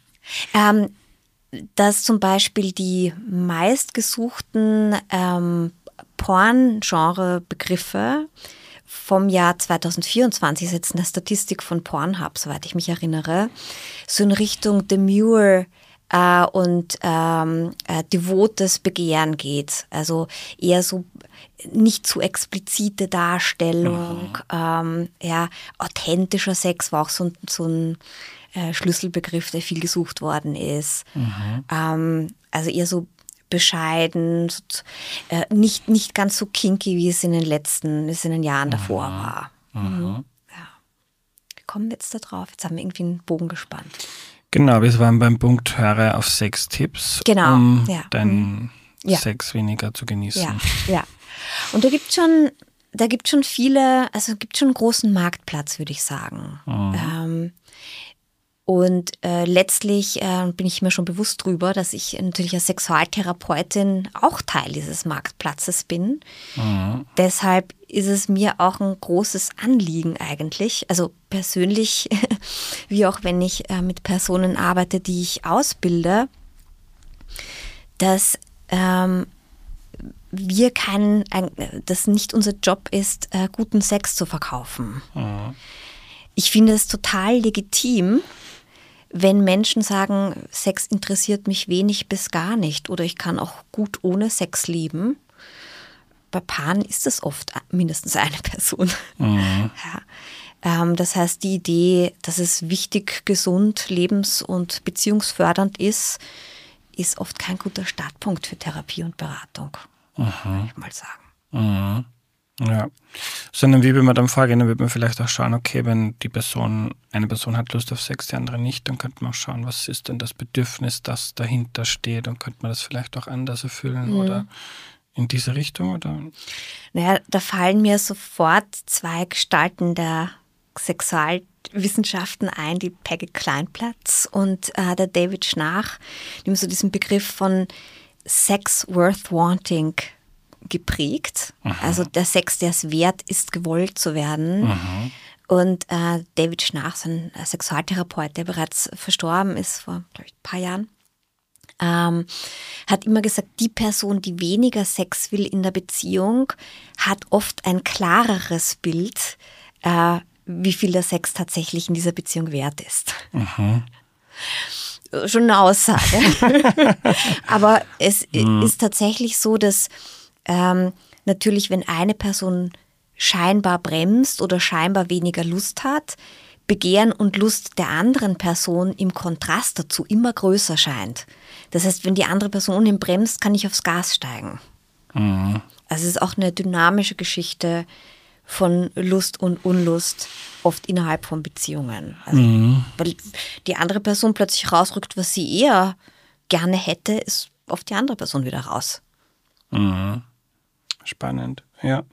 Dass zum Beispiel die meistgesuchten Porn-Genre-Begriffe vom Jahr 2024, ist jetzt eine Statistik von Pornhub, soweit ich mich erinnere, so in Richtung Demure und devotes Begehren geht. Also eher so nicht zu explizite Darstellung, authentischer Sex war auch so ein Schlüsselbegriff, der viel gesucht worden ist. Also eher so bescheiden, nicht ganz so kinky, wie es in den Jahren davor war. Ja. Wie kommen wir jetzt da drauf? Jetzt haben wir irgendwie einen Bogen gespannt. Genau, wir waren beim Punkt Höre auf Sextipps, genau, um deinen ja. Sex weniger zu genießen. Ja. Und da gibt schon viele, also gibt schon einen großen Marktplatz, würde ich sagen. Und letztlich bin ich mir schon bewusst drüber, dass ich natürlich als Sexualtherapeutin auch Teil dieses Marktplatzes bin. Deshalb ist es mir auch ein großes Anliegen eigentlich, also persönlich, wie auch wenn ich mit Personen arbeite, die ich ausbilde, dass dass nicht unser Job ist, guten Sex zu verkaufen. Ich finde es total legitim, wenn Menschen sagen, Sex interessiert mich wenig bis gar nicht oder ich kann auch gut ohne Sex leben. Bei Paaren ist es oft mindestens eine Person. Das heißt, die Idee, dass es wichtig, gesund, lebens- und beziehungsfördernd ist oft kein guter Startpunkt für Therapie und Beratung, würde ich mal sagen. Ja, sondern wie will man dann vorgehen? Dann würde man vielleicht auch schauen, okay, wenn eine Person hat Lust auf Sex, die andere nicht, dann könnte man auch schauen, was ist denn das Bedürfnis, das dahinter steht, und könnte man das vielleicht auch anders erfüllen oder in diese Richtung? Oder? Naja, da fallen mir sofort zwei Gestalten der Sexualwissenschaften ein, die Peggy Kleinplatz und der David Schnarch, die haben so diesen Begriff von Sex worth wanting geprägt. Also der Sex, der es wert ist, gewollt zu werden. Und David Schnarch, so ein Sexualtherapeut, der bereits verstorben ist vor, glaube ich, ein paar Jahren, hat immer gesagt, die Person, die weniger Sex will in der Beziehung, hat oft ein klareres Bild, wie viel der Sex tatsächlich in dieser Beziehung wert ist. Schon eine Aussage. Aber es ist tatsächlich so, dass natürlich, wenn eine Person scheinbar bremst oder scheinbar weniger Lust hat, Begehren und Lust der anderen Person im Kontrast dazu immer größer scheint. Das heißt, wenn die andere Person ihn bremst, kann ich aufs Gas steigen. Also es ist auch eine dynamische Geschichte von Lust und Unlust, oft innerhalb von Beziehungen. Also, weil die andere Person plötzlich rausrückt, was sie eher gerne hätte, ist oft die andere Person wieder raus. Spannend, ja.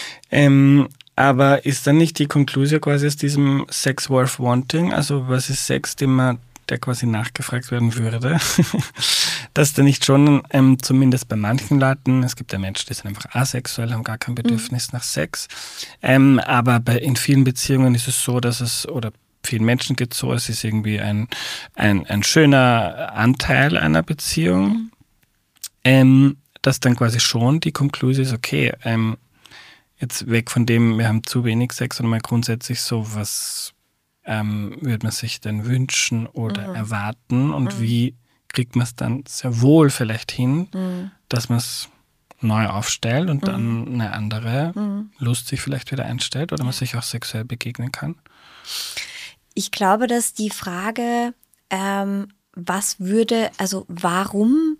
Aber ist dann nicht die Konklusion quasi aus diesem Sex worth wanting, also was ist Sex, der quasi nachgefragt werden würde, dass da nicht schon, zumindest bei manchen Leuten, es gibt ja Menschen, die sind einfach asexuell, haben gar kein Bedürfnis nach Sex, aber in vielen Beziehungen ist es so, oder vielen Menschen geht es so, es ist irgendwie ein schöner Anteil einer Beziehung, dass dann quasi schon die Konklusion ist, okay, jetzt weg von dem, wir haben zu wenig Sex, sondern mal grundsätzlich so, was würde man sich denn wünschen oder erwarten und wie kriegt man es dann sehr wohl vielleicht hin, dass man es neu aufstellt und dann eine andere Lust sich vielleicht wieder einstellt oder man sich auch sexuell begegnen kann? Ich glaube, dass die Frage, warum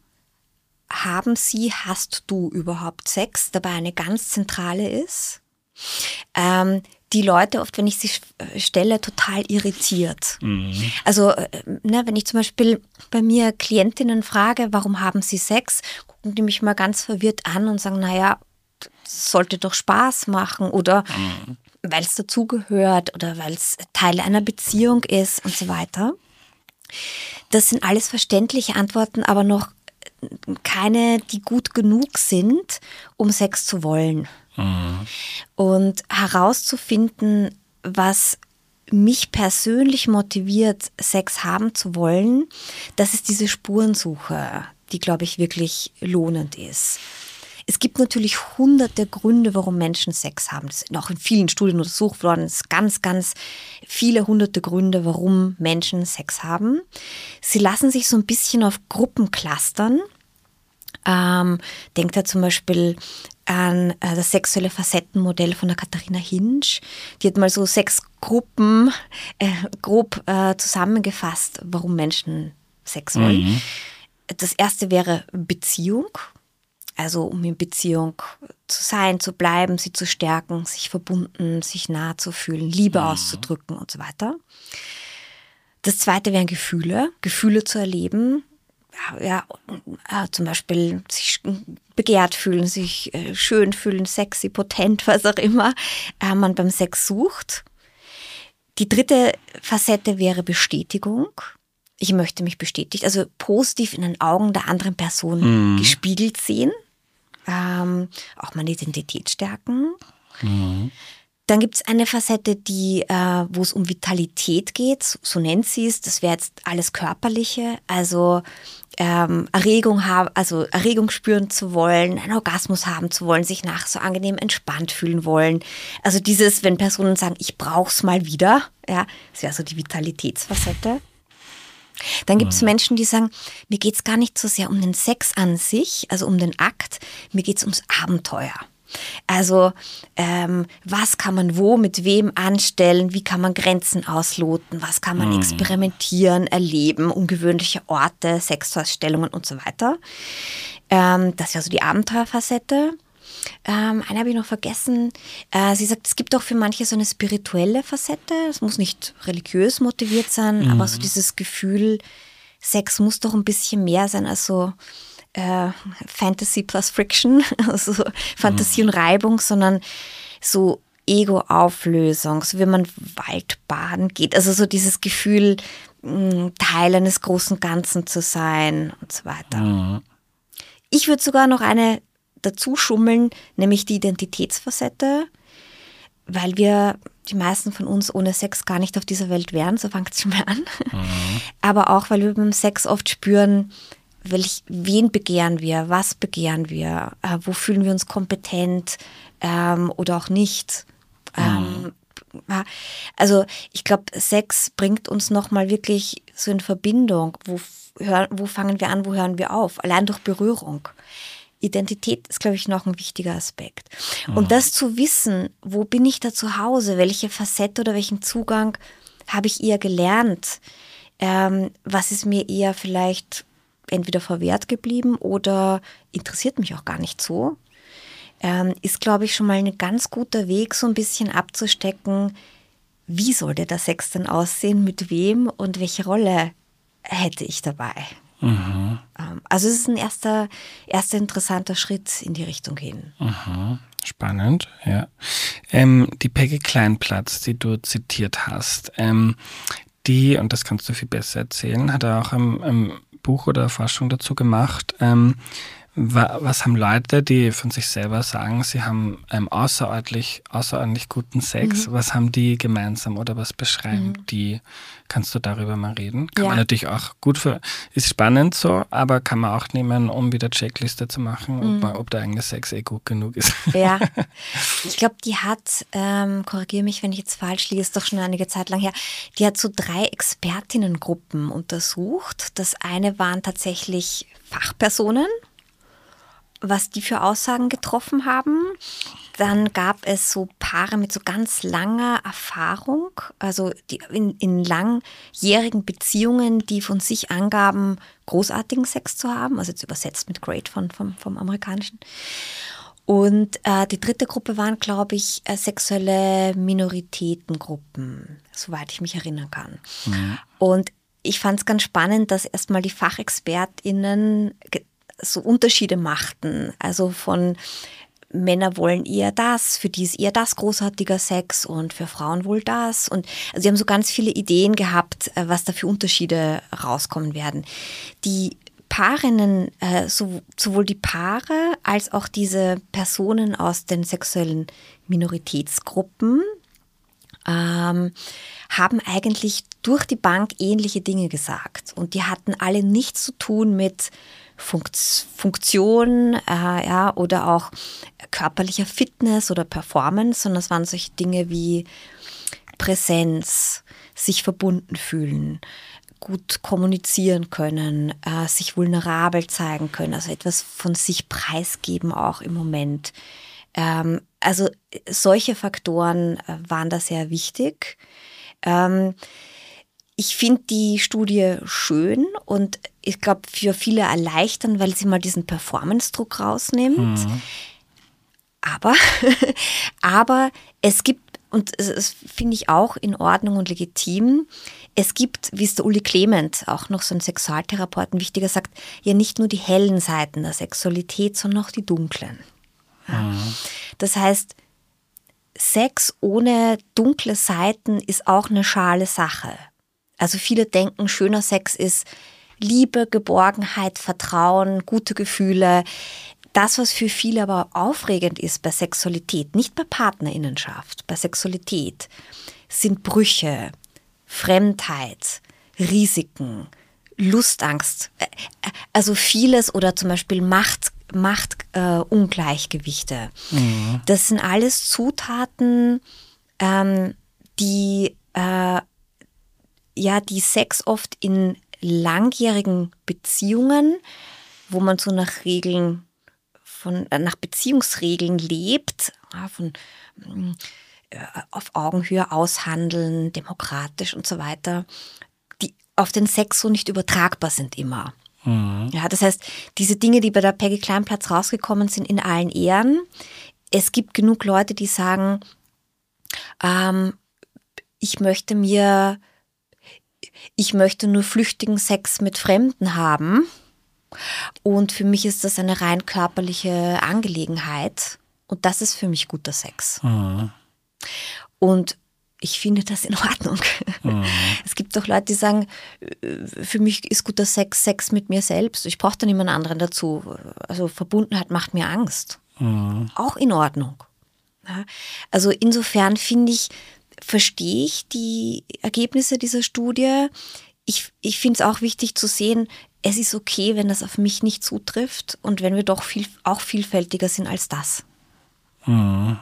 hast du überhaupt Sex, dabei eine ganz zentrale ist. Die Leute oft, wenn ich sie stelle, total irritiert. Also, wenn ich zum Beispiel bei mir Klientinnen frage, warum haben sie Sex, gucken die mich mal ganz verwirrt an und sagen, naja, das sollte doch Spaß machen oder weil es dazugehört oder weil es Teil einer Beziehung ist und so weiter. Das sind alles verständliche Antworten, aber noch keine, die gut genug sind, um Sex zu wollen. Und herauszufinden, was mich persönlich motiviert, Sex haben zu wollen, das ist diese Spurensuche, die, glaube ich, wirklich lohnend ist. Es gibt natürlich hunderte Gründe, warum Menschen Sex haben. Das ist auch in vielen Studien untersucht worden. Es sind ganz, ganz viele hunderte Gründe, warum Menschen Sex haben. Sie lassen sich so ein bisschen auf Gruppen clustern. Denkt da zum Beispiel an das sexuelle Facettenmodell von der Katharina Hinsch. Die hat mal so 6 Gruppen grob zusammengefasst, warum Menschen Sex wollen. Das erste wäre Beziehung. Also um in Beziehung zu sein, zu bleiben, sie zu stärken, sich verbunden, sich nah zu fühlen, Liebe auszudrücken und so weiter. Das zweite wären Gefühle zu erleben. Zum Beispiel sich begehrt fühlen, sich schön fühlen, sexy, potent, was auch immer man beim Sex sucht. Die dritte Facette wäre Bestätigung. Ich möchte mich bestätigt, also positiv in den Augen der anderen Person gespiegelt sehen. Auch meine Identität stärken. Dann gibt es eine Facette, wo es um Vitalität geht, so nennt sie es. Das wäre jetzt alles Körperliche, also Erregung spüren zu wollen, einen Orgasmus haben zu wollen, sich nachher so angenehm entspannt fühlen wollen. Also dieses, wenn Personen sagen, ich brauch's mal wieder, ja, das wäre so die Vitalitätsfacette. Dann gibt es Menschen, die sagen, mir geht es gar nicht so sehr um den Sex an sich, also um den Akt, mir geht es ums Abenteuer. Also was kann man wo mit wem anstellen, wie kann man Grenzen ausloten, was kann man experimentieren, erleben, ungewöhnliche Orte, Sexvorstellungen und so weiter. Das wäre so die Abenteuerfacette. Eine habe ich noch vergessen. Sie sagt, es gibt auch für manche so eine spirituelle Facette. Es muss nicht religiös motiviert sein, aber so dieses Gefühl, Sex muss doch ein bisschen mehr sein als so Fantasy plus Friction, also Fantasie und Reibung, sondern so Ego-Auflösung, so wie man Waldbaden geht. Also so dieses Gefühl, Teil eines großen Ganzen zu sein und so weiter. Ich würde sogar noch eine dazu schummeln, nämlich die Identitätsfacette, weil die meisten von uns ohne Sex gar nicht auf dieser Welt wären, so fängt es schon mal an. Aber auch, weil wir beim Sex oft spüren, wen begehren wir, was begehren wir, wo fühlen wir uns kompetent oder auch nicht. Also ich glaube, Sex bringt uns nochmal wirklich so in Verbindung. Wo fangen wir an, wo hören wir auf? Allein durch Berührung. Identität ist, glaube ich, noch ein wichtiger Aspekt. Und das zu wissen, wo bin ich da zu Hause, welche Facette oder welchen Zugang habe ich eher gelernt, was ist mir eher vielleicht entweder verwehrt geblieben oder interessiert mich auch gar nicht so, ist, glaube ich, schon mal ein ganz guter Weg, so ein bisschen abzustecken, wie sollte der Sex denn aussehen, mit wem und welche Rolle hätte ich dabei. Also es ist ein erster interessanter Schritt in die Richtung hin. Spannend, ja. Die Peggy Kleinplatz, die du zitiert hast, die, und das kannst du viel besser erzählen, hat er auch im Buch oder Forschung dazu gemacht. Was haben Leute, die von sich selber sagen, sie haben außerordentlich guten Sex, was haben die gemeinsam oder was beschreiben die? Kannst du darüber mal reden? Kann man natürlich auch ist spannend so, aber kann man auch nehmen, um wieder Checkliste zu machen, ob der eigene Sex gut genug ist. Ja, ich glaube, die hat, korrigiere mich, wenn ich jetzt falsch liege, ist doch schon einige Zeit lang her, die hat so 3 Expertinnengruppen untersucht. Das eine waren tatsächlich Fachpersonen, was die für Aussagen getroffen haben. Dann gab es so Paare mit so ganz langer Erfahrung, also die in langjährigen Beziehungen, die von sich angaben, großartigen Sex zu haben, also jetzt übersetzt mit great vom Amerikanischen. Und die dritte Gruppe waren, glaube ich, sexuelle Minoritätengruppen, soweit ich mich erinnern kann. Und ich fand es ganz spannend, dass erstmal die FachexpertInnen so Unterschiede machten, also von Männer wollen eher das, für die ist eher das großartiger Sex und für Frauen wohl das. Und also sie haben so ganz viele Ideen gehabt, was da für Unterschiede rauskommen werden. Die Paarinnen, sowohl die Paare als auch diese Personen aus den sexuellen Minoritätsgruppen haben eigentlich durch die Bank ähnliche Dinge gesagt. Und die hatten alle nichts zu tun mit Funktion oder auch körperlicher Fitness oder Performance, sondern es waren solche Dinge wie Präsenz, sich verbunden fühlen, gut kommunizieren können, sich vulnerabel zeigen können, also etwas von sich preisgeben auch im Moment. Also solche Faktoren waren da sehr wichtig. Ich finde die Studie schön und ich glaube für viele erleichtern, weil sie mal diesen Performance-Druck rausnimmt. Aber es gibt, und das finde ich auch in Ordnung und legitim, es gibt, wie es der Uli Clement, auch noch so ein Sexualtherapeuten wichtiger sagt, ja nicht nur die hellen Seiten der Sexualität, sondern auch die dunklen. Ja. Das heißt, Sex ohne dunkle Seiten ist auch eine schale Sache. Also viele denken, schöner Sex ist Liebe, Geborgenheit, Vertrauen, gute Gefühle. Das, was für viele aber aufregend ist bei Sexualität, nicht bei Partnerinnenschaft, bei Sexualität, sind Brüche, Fremdheit, Risiken, Lustangst, also vieles oder zum Beispiel Machtungleichgewichte. Das sind alles Zutaten, die Sex oft in langjährigen Beziehungen, wo man so nach Beziehungsregeln lebt, auf Augenhöhe aushandeln, demokratisch und so weiter, die auf den Sex so nicht übertragbar sind immer. Ja, das heißt, diese Dinge, die bei der Peggy Kleinplatz rausgekommen sind, in allen Ehren. Es gibt genug Leute, die sagen, ich möchte nur flüchtigen Sex mit Fremden haben. Und für mich ist das eine rein körperliche Angelegenheit. Und das ist für mich guter Sex. Und ich finde das in Ordnung. Es gibt doch Leute, die sagen, für mich ist guter Sex mit mir selbst. Ich brauche da niemand anderen dazu. Also Verbundenheit macht mir Angst. Auch in Ordnung. Ja, also insofern verstehe ich die Ergebnisse dieser Studie. Ich finde es auch wichtig zu sehen, es ist okay, wenn das auf mich nicht zutrifft und wenn wir doch auch vielfältiger sind als das. Ja.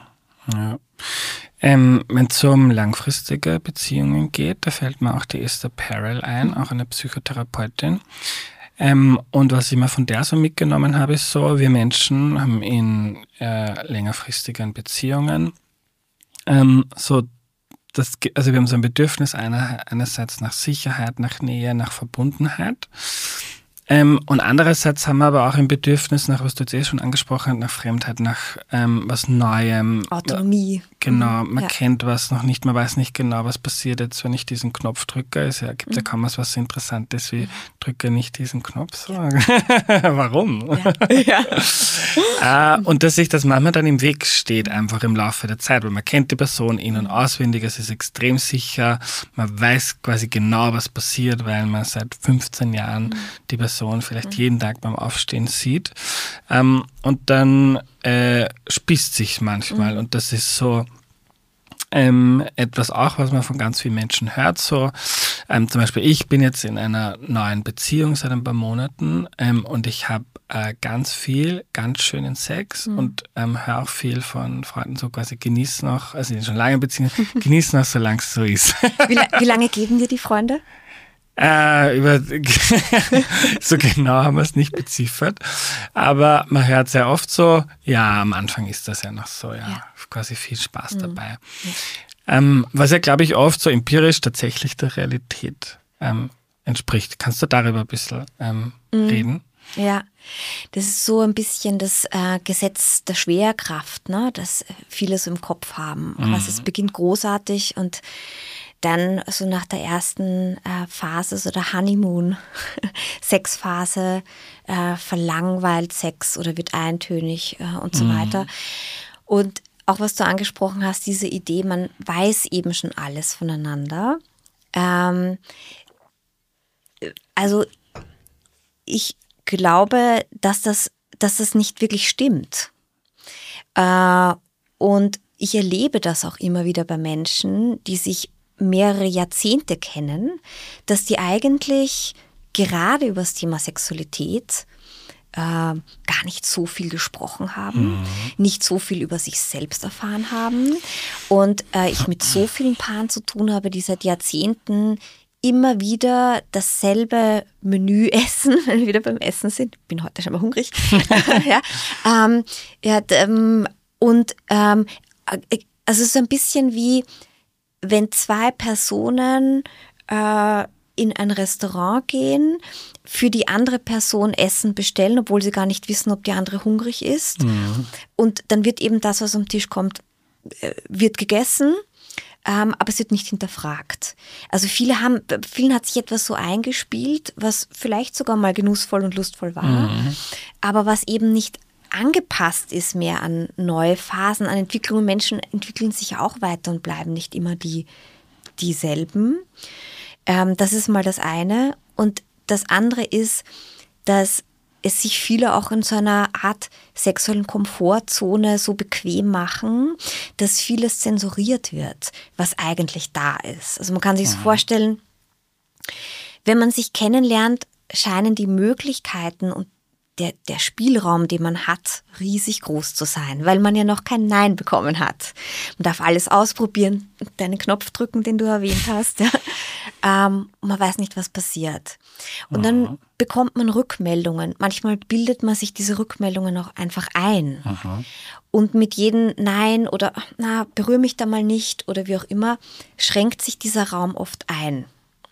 Wenn es um langfristige Beziehungen geht, da fällt mir auch die Esther Perel ein, auch eine Psychotherapeutin. Und was ich mir von der so mitgenommen habe, ist so, wir Menschen haben in längerfristigen Beziehungen also wir haben so ein Bedürfnis einerseits nach Sicherheit, nach Nähe, nach Verbundenheit. Und andererseits haben wir aber auch ein Bedürfnis nach, was du jetzt schon angesprochen hast, nach Fremdheit, nach was Neuem. Autonomie. Genau, man kennt was noch nicht, man weiß nicht genau, was passiert jetzt, wenn ich diesen Knopf drücke. Es gibt ja kaum was so Interessantes wie drücke nicht diesen Knopf. So. Warum? Ja. Und dass sich das manchmal dann im Weg steht, einfach im Laufe der Zeit, weil man kennt die Person in- und auswendig, es ist extrem sicher, man weiß quasi genau, was passiert, weil man seit 15 Jahren die Person vielleicht jeden Tag beim Aufstehen sieht. Und dann spießt sich manchmal. Und das ist so etwas auch, was man von ganz vielen Menschen hört. So, zum Beispiel, ich bin jetzt in einer neuen Beziehung seit ein paar Monaten und ich habe ganz schönen Sex und höre auch viel von Freunden, so quasi genießen auch, also die schon lange Beziehungen, genießen auch, solange es so ist. Wie lange geben dir die Freunde? So genau haben wir es nicht beziffert, aber man hört sehr oft so, ja, am Anfang ist das ja noch so, quasi viel Spaß dabei. Was ja, glaube ich, oft so empirisch tatsächlich der Realität entspricht. Kannst du darüber ein bisschen reden? Ja, das ist so ein bisschen das Gesetz der Schwerkraft, ne, das viele so im Kopf haben. Also es beginnt großartig und dann so nach der ersten Phase, so der Honeymoon-Sexphase, verlangweilt Sex oder wird eintönig und so weiter. Und auch was du angesprochen hast, diese Idee, man weiß eben schon alles voneinander. Also ich glaube, dass das nicht wirklich stimmt. Und ich erlebe das auch immer wieder bei Menschen, die sich mehrere Jahrzehnte kennen, dass die eigentlich gerade über das Thema Sexualität gar nicht so viel gesprochen haben, nicht so viel über sich selbst erfahren haben und ich mit so vielen Paaren zu tun habe, die seit Jahrzehnten immer wieder dasselbe Menü essen, wenn wir wieder beim Essen sind. Ich bin heute schon mal hungrig. Also so ein bisschen wie, wenn zwei Personen in ein Restaurant gehen, für die andere Person Essen bestellen, obwohl sie gar nicht wissen, ob die andere hungrig ist. Und dann wird eben das, was am Tisch kommt, wird gegessen, aber es wird nicht hinterfragt. Also vielen hat sich etwas so eingespielt, was vielleicht sogar mal genussvoll und lustvoll war, aber was eben nicht angepasst ist mehr an neue Phasen, an Entwicklungen. Menschen entwickeln sich auch weiter und bleiben nicht immer dieselben. Das ist mal das eine. Und das andere ist, dass es sich viele auch in so einer Art sexuellen Komfortzone so bequem machen, dass vieles zensuriert wird, was eigentlich da ist. Also man kann sich so vorstellen, wenn man sich kennenlernt, scheinen die Möglichkeiten und der Spielraum, den man hat, riesig groß zu sein, weil man ja noch kein Nein bekommen hat. Man darf alles ausprobieren, deinen Knopf drücken, den du erwähnt hast. Man weiß nicht, was passiert. Und dann bekommt man Rückmeldungen. Manchmal bildet man sich diese Rückmeldungen auch einfach ein. Und mit jedem Nein oder berühr mich da mal nicht oder wie auch immer, schränkt sich dieser Raum oft ein.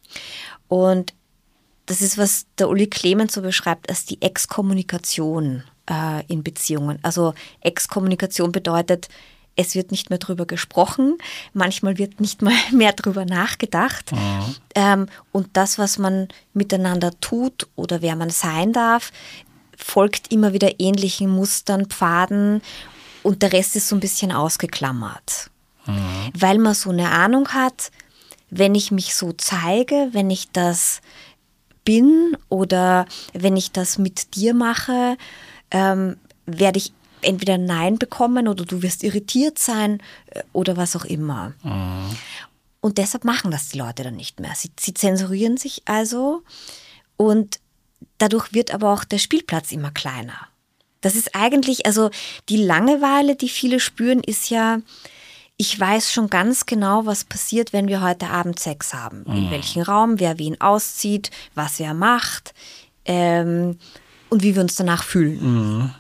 Und das ist, was der Uli Clemens so beschreibt als die Exkommunikation in Beziehungen. Also Exkommunikation bedeutet, es wird nicht mehr drüber gesprochen, manchmal wird nicht mal mehr drüber nachgedacht. Und das, was man miteinander tut oder wer man sein darf, folgt immer wieder ähnlichen Mustern, Pfaden und der Rest ist so ein bisschen ausgeklammert. Weil man so eine Ahnung hat, wenn ich mich so zeige, wenn ich das bin oder wenn ich das mit dir mache, werde ich entweder Nein bekommen oder du wirst irritiert sein oder was auch immer. Und deshalb machen das die Leute dann nicht mehr. Sie zensurieren sich also und dadurch wird aber auch der Spielplatz immer kleiner. Das ist eigentlich, also die Langeweile, die viele spüren, ist ja, ich weiß schon ganz genau, was passiert, wenn wir heute Abend Sex haben. In welchem Raum, wer wen auszieht, was wer macht und wie wir uns danach fühlen.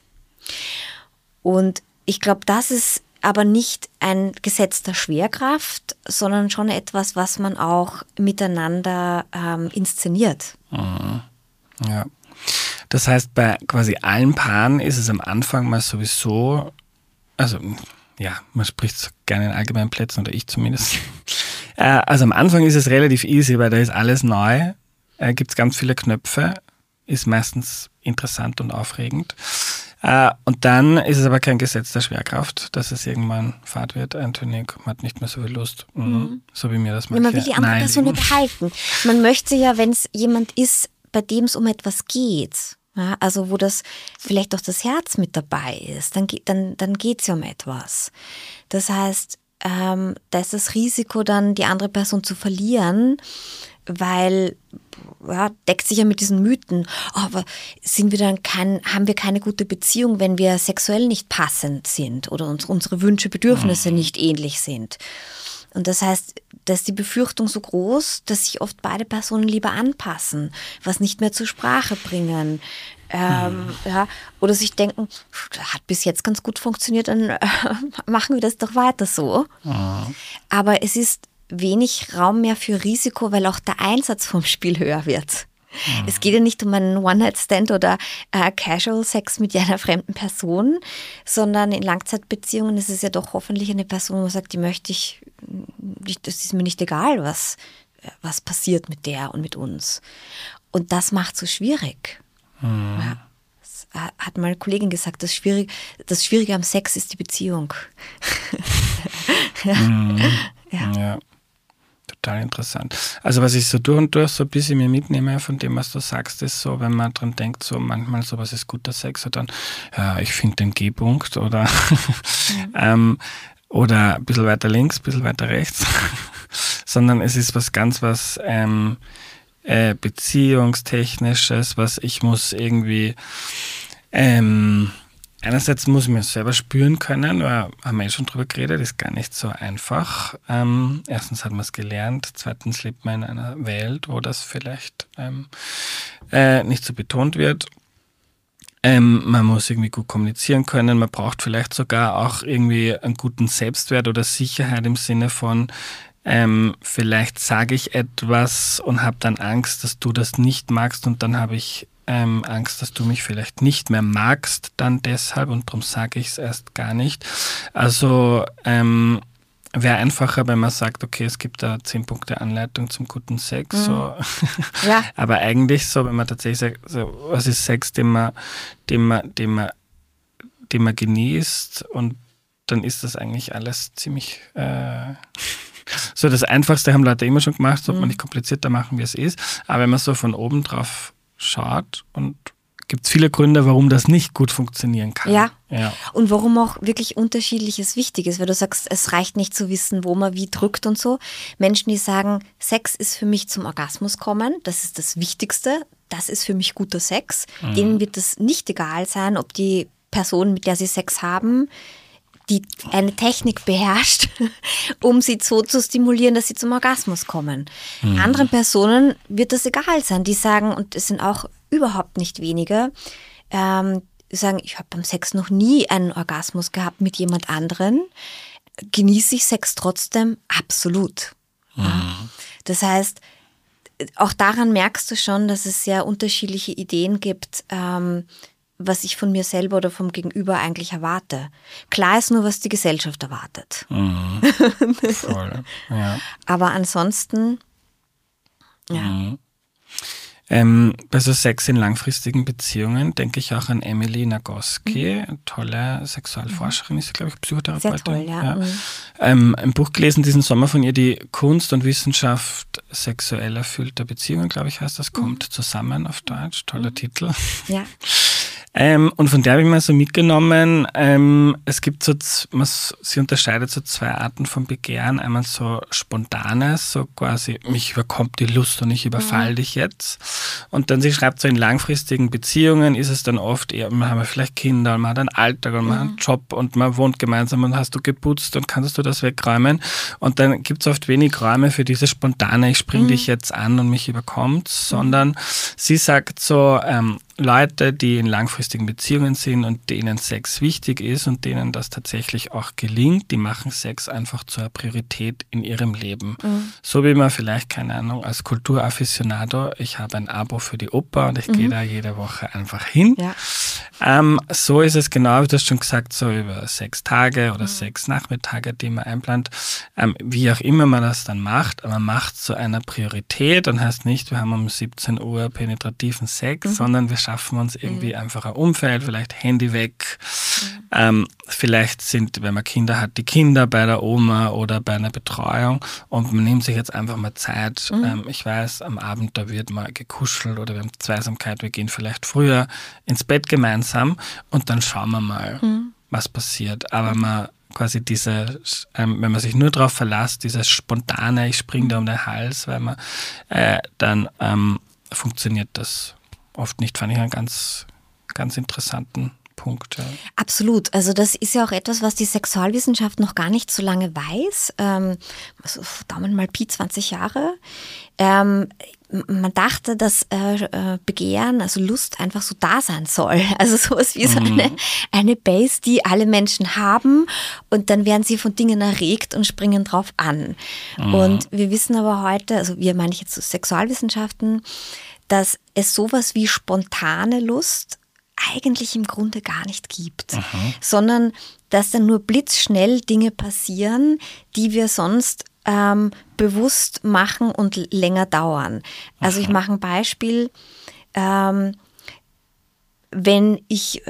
Und ich glaube, das ist aber nicht ein Gesetz der Schwerkraft, sondern schon etwas, was man auch miteinander inszeniert. Ja. Das heißt, bei quasi allen Paaren ist es am Anfang mal sowieso, also ja, man spricht gerne in allgemeinen Plätzen, oder ich zumindest. Also am Anfang ist es relativ easy, weil da ist alles neu, gibt es ganz viele Knöpfe, ist meistens interessant und aufregend. Und dann ist es aber kein Gesetz der Schwerkraft, dass es irgendwann fad wird, eintönig, man hat nicht mehr so viel Lust, so wie mir das manche. Man will die andere Person nicht behalten. Man möchte ja, wenn es jemand ist, bei dem es um etwas geht, ja, also wo das vielleicht auch das Herz mit dabei ist, dann geht es ja um etwas. Das heißt, da ist das Risiko dann, die andere Person zu verlieren, weil deckt sich ja mit diesen Mythen. Oh, aber haben wir keine gute Beziehung, wenn wir sexuell nicht passend sind oder unsere Wünsche, Bedürfnisse nicht ähnlich sind. Und das heißt, da ist die Befürchtung so groß, dass sich oft beide Personen lieber anpassen, was nicht mehr zur Sprache bringen. Oder sich denken, hat bis jetzt ganz gut funktioniert, dann machen wir das doch weiter so. Aber es ist wenig Raum mehr für Risiko, weil auch der Einsatz vom Spiel höher wird. Es geht ja nicht um einen One-Night-Stand oder Casual Sex mit einer fremden Person, sondern in Langzeitbeziehungen ist es ja doch hoffentlich eine Person, wo man sagt, die möchte ich, das ist mir nicht egal, was passiert mit der und mit uns. Und das macht es so schwierig. Ja, das hat mal eine Kollegin gesagt, das Schwierige am Sex ist die Beziehung. Ja. Total interessant. Also was ich so durch und durch so ein bisschen mir mitnehme von dem, was du sagst, ist so, wenn man dran denkt, so manchmal so, was ist guter Sex, und dann, ja, ich finde den G-Punkt oder oder ein bisschen weiter links, ein bisschen weiter rechts, sondern es ist was Beziehungstechnisches, was ich muss irgendwie einerseits muss ich mir selber spüren können, weil haben wir schon drüber geredet, ist gar nicht so einfach. Erstens hat man es gelernt, zweitens lebt man in einer Welt, wo das vielleicht nicht so betont wird. Man muss irgendwie gut kommunizieren können, man braucht vielleicht sogar auch irgendwie einen guten Selbstwert oder Sicherheit im Sinne von, vielleicht sage ich etwas und habe dann Angst, dass du das nicht magst und dann habe ich Angst, dass du mich vielleicht nicht mehr magst, dann deshalb und darum sage ich es erst gar nicht. Also wäre einfacher, wenn man sagt, okay, es gibt da 10 Punkte Anleitung zum guten Sex. So. Ja. Aber eigentlich so, wenn man tatsächlich sagt, so, was ist Sex, den man genießt und dann ist das eigentlich alles ziemlich so das Einfachste haben Leute immer schon gemacht, sollte man nicht komplizierter machen, wie es ist. Aber wenn man so von oben drauf schaut und gibt es viele Gründe, warum das nicht gut funktionieren kann. Ja. Ja. Und warum auch wirklich Unterschiedliches wichtig ist, weil du sagst, es reicht nicht zu wissen, wo man wie drückt und so. Menschen, die sagen, Sex ist für mich zum Orgasmus kommen, das ist das Wichtigste, das ist für mich guter Sex. Denen wird es nicht egal sein, ob die Person, mit der sie Sex haben, die eine Technik beherrscht, um sie so zu stimulieren, dass sie zum Orgasmus kommen. Anderen Personen wird das egal sein. Die sagen, und es sind auch überhaupt nicht wenige, sagen, ich habe beim Sex noch nie einen Orgasmus gehabt mit jemand anderen. Genieße ich Sex trotzdem? Absolut. Ja. Das heißt, auch daran merkst du schon, dass es sehr unterschiedliche Ideen gibt, was ich von mir selber oder vom Gegenüber eigentlich erwarte. Klar ist nur, was die Gesellschaft erwartet. Voll, ja. Aber ansonsten, ja. Bei so Sex in langfristigen Beziehungen denke ich auch an Emily Nagoski, tolle Sexualforscherin, ist sie, glaube ich, Psychotherapeutin. Sehr toll, ja. Ein Buch gelesen diesen Sommer von ihr, die Kunst und Wissenschaft sexuell erfüllter Beziehungen, glaube ich, heißt das, kommt zusammen auf Deutsch, toller Titel. Ja. Und von der habe ich mal so mitgenommen, es gibt so, sie unterscheidet so 2 Arten von Begehren. Einmal so spontanes, so quasi, mich überkommt die Lust und ich überfall dich jetzt. Und dann, sie schreibt so, in langfristigen Beziehungen ist es dann oft eher, man hat vielleicht Kinder und man hat einen Alltag und man hat einen Job und man wohnt gemeinsam und hast du geputzt und kannst du das wegräumen. Und dann gibt es oft wenig Räume für diese spontane, ich spring dich jetzt an und mich überkommt, sondern sie sagt so, Leute, die in langfristigen Beziehungen sind und denen Sex wichtig ist und denen das tatsächlich auch gelingt, die machen Sex einfach zur Priorität in ihrem Leben. So wie man vielleicht, keine Ahnung, als Kulturafficionado, ich habe ein Abo für die Oper und ich gehe da jede Woche einfach hin. Ja. So ist es genau, wie du hast schon gesagt, so über 6 Tage oder 6 Nachmittage, die man einplant, wie auch immer man das dann macht, aber man macht zu einer Priorität und heißt nicht, wir haben um 17 Uhr penetrativen Sex, sondern wir schaffen uns irgendwie einfach ein Umfeld, vielleicht Handy weg, vielleicht sind, wenn man Kinder hat, die Kinder bei der Oma oder bei einer Betreuung und man nimmt sich jetzt einfach mal Zeit. Ich weiß, am Abend, da wird mal gekuschelt oder wir haben Zweisamkeit, wir gehen vielleicht früher ins Bett gemeinsam und dann schauen wir mal, was passiert. Aber man quasi wenn man sich nur darauf verlässt, dieses spontane, ich springe da um den Hals, weil man dann funktioniert das oft nicht, fand ich einen ganz, ganz interessanten Punkt. Ja. Absolut. Also das ist ja auch etwas, was die Sexualwissenschaft noch gar nicht so lange weiß. Also Daumen mal Pi, 20 Jahre. Man dachte, dass Begehren, also Lust einfach so da sein soll. Also sowas wie so eine Base, die alle Menschen haben und dann werden sie von Dingen erregt und springen drauf an. Und wir wissen aber heute, also wir meine ich jetzt so Sexualwissenschaften, dass es sowas wie spontane Lust eigentlich im Grunde gar nicht gibt, sondern dass dann nur blitzschnell Dinge passieren, die wir sonst bewusst machen und länger dauern. Also ich mache ein Beispiel, wenn ich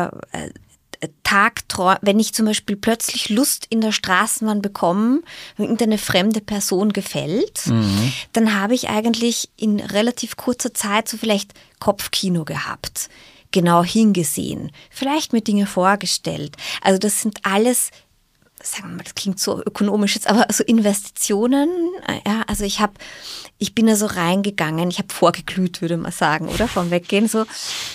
wenn ich zum Beispiel plötzlich Lust in der Straßenbahn bekomme, wenn irgendeine fremde Person gefällt, dann habe ich eigentlich in relativ kurzer Zeit so vielleicht Kopfkino gehabt, genau hingesehen, vielleicht mir Dinge vorgestellt. Also das sind alles sagen wir mal, das klingt so ökonomisch jetzt, aber so Investitionen, ja, also ich bin da so reingegangen, ich habe vorgeglüht, würde man sagen, oder? Vom Weggehen so.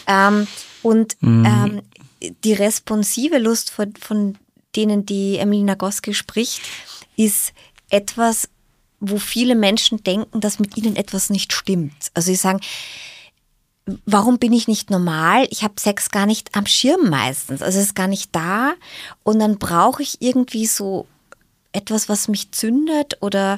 Die responsive Lust von denen, die Emily Nagoski spricht, ist etwas, wo viele Menschen denken, dass mit ihnen etwas nicht stimmt. Also sie sagen, warum bin ich nicht normal? Ich habe Sex gar nicht am Schirm meistens. Also es ist gar nicht da. Und dann brauche ich irgendwie so etwas, was mich zündet oder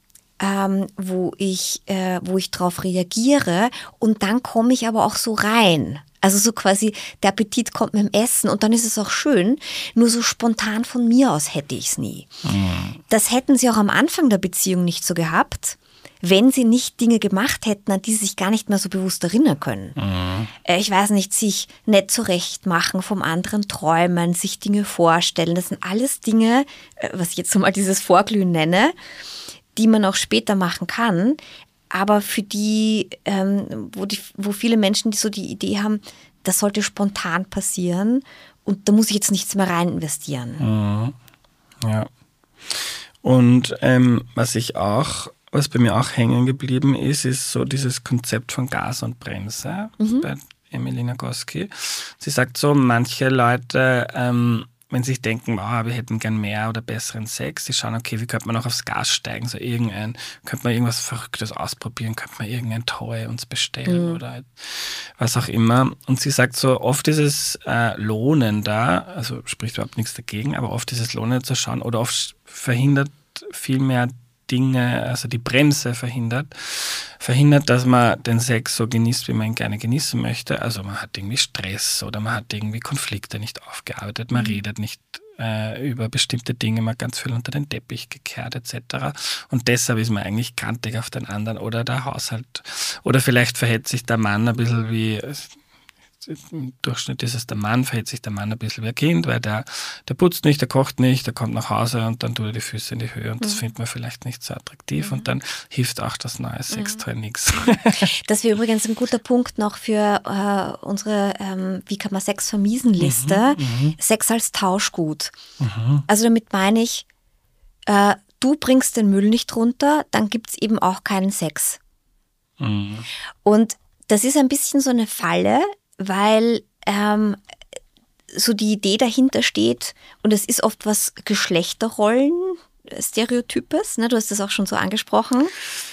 wo ich drauf reagiere. Und dann komme ich aber auch so rein. Also so quasi, der Appetit kommt mit dem Essen und dann ist es auch schön. Nur so spontan von mir aus hätte ich es nie. Das hätten sie auch am Anfang der Beziehung nicht so gehabt, wenn sie nicht Dinge gemacht hätten, an die sie sich gar nicht mehr so bewusst erinnern können. Ich weiß nicht, sich nicht zurecht machen, vom anderen träumen, sich Dinge vorstellen. Das sind alles Dinge, was ich jetzt so mal dieses Vorglühen nenne, die man auch später machen kann. Aber für die, wo viele Menschen so die Idee haben, das sollte spontan passieren und da muss ich jetzt nichts mehr rein investieren. Ja. Und was bei mir auch hängen geblieben ist so dieses Konzept von Gas und Bremse bei Emily Nagoski. Sie sagt so, manche Leute, wenn sie sich denken, wir hätten gern mehr oder besseren Sex, die schauen, okay, wie könnte man auch aufs Gas steigen? Könnte man irgendwas Verrücktes ausprobieren? Könnte man irgendein Toy uns bestellen oder was auch immer? Und sie sagt so, oft ist es Lohnen da, also spricht überhaupt nichts dagegen, aber oft ist es Lohnen zu schauen oder oft verhindert viel mehr Dinge, also die Bremse verhindert, dass man den Sex so genießt, wie man ihn gerne genießen möchte. Also man hat irgendwie Stress oder man hat irgendwie Konflikte nicht aufgearbeitet, man redet nicht über bestimmte Dinge, man hat ganz viel unter den Teppich gekehrt etc. Und deshalb ist man eigentlich kantig auf den anderen oder der Haushalt. Oder vielleicht verhält sich der Mann ein bisschen wie... Im Durchschnitt ist es verhält sich der Mann ein bisschen wie ein Kind, weil der putzt nicht, der kocht nicht, der kommt nach Hause und dann tut er die Füße in die Höhe und das findet man vielleicht nicht so attraktiv und dann hilft auch das neue Sextoy nichts. Das wäre übrigens ein guter Punkt noch für unsere Wie kann man Sex vermiesen Liste. Sex als Tauschgut. Also damit meine ich, du bringst den Müll nicht runter, dann gibt es eben auch keinen Sex. Und das ist ein bisschen so eine Falle, weil so die Idee dahinter steht und es ist oft was Geschlechterrollen-Stereotypes, ne? Du hast das auch schon so angesprochen.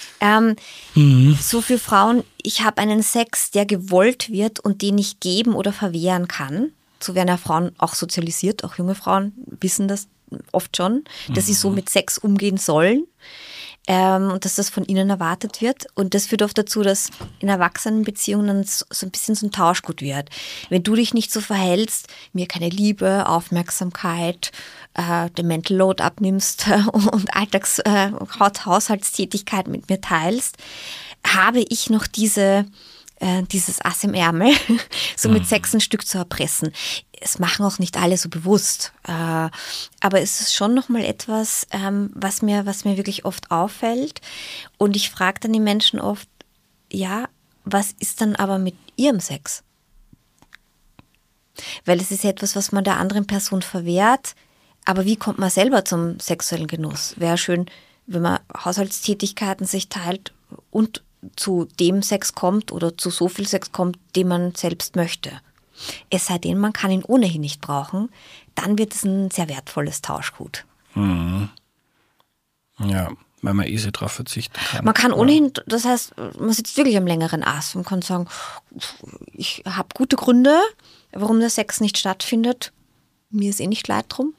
So für Frauen, ich habe einen Sex, der gewollt wird und den ich geben oder verwehren kann. So werden ja Frauen auch sozialisiert, auch junge Frauen wissen das oft schon, dass sie so mit Sex umgehen sollen. Und dass das von ihnen erwartet wird. Und das führt oft dazu, dass in Erwachsenenbeziehungen dann so ein bisschen so ein Tauschgut wird. Wenn du dich nicht so verhältst, mir keine Liebe, Aufmerksamkeit, den Mental Load abnimmst und Haushaltstätigkeit mit mir teilst, habe ich noch dieses Ass im Ärmel, so mit Sex ein Stück zu erpressen. Es machen auch nicht alle so bewusst. Aber es ist schon nochmal etwas, was mir wirklich oft auffällt. Und ich frage dann die Menschen oft, ja, was ist dann aber mit ihrem Sex? Weil es ist ja etwas, was man der anderen Person verwehrt. Aber wie kommt man selber zum sexuellen Genuss? Wäre schön, wenn man Haushaltstätigkeiten sich teilt und zu dem Sex kommt oder zu so viel Sex kommt, den man selbst möchte. Es sei denn, man kann ihn ohnehin nicht brauchen, dann wird es ein sehr wertvolles Tauschgut. Ja, weil man easy drauf verzichten kann. Man kann ohnehin, das heißt, man sitzt wirklich am längeren Ast und kann sagen, ich habe gute Gründe, warum der Sex nicht stattfindet. Mir ist nicht leid drum.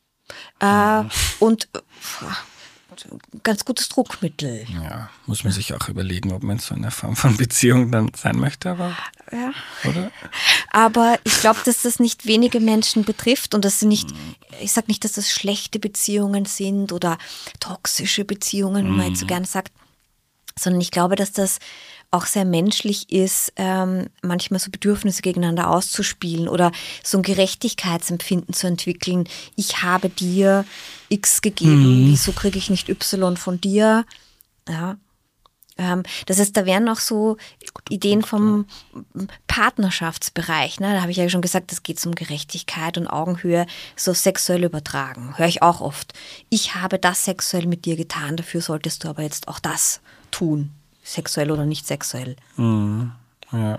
Und ganz gutes Druckmittel. Ja, muss man sich auch überlegen, ob man in so einer Form von Beziehung dann sein möchte, aber ja. Oder? Aber ich glaube, dass das nicht wenige Menschen betrifft und das sind nicht, ich sage nicht, dass das schlechte Beziehungen sind oder toxische Beziehungen, wie man jetzt so gerne sagt, sondern ich glaube, dass das auch sehr menschlich ist, manchmal so Bedürfnisse gegeneinander auszuspielen oder so ein Gerechtigkeitsempfinden zu entwickeln. Ich habe dir X gegeben, wieso kriege ich nicht Y von dir? Ja. Das heißt, da wären noch so Ideen vom Partnerschaftsbereich. Ne? Da habe ich ja schon gesagt, es geht um Gerechtigkeit und Augenhöhe, so sexuell übertragen. Höre ich auch oft. Ich habe das sexuell mit dir getan, dafür solltest du aber jetzt auch das tun. Sexuell oder nicht sexuell. Ja.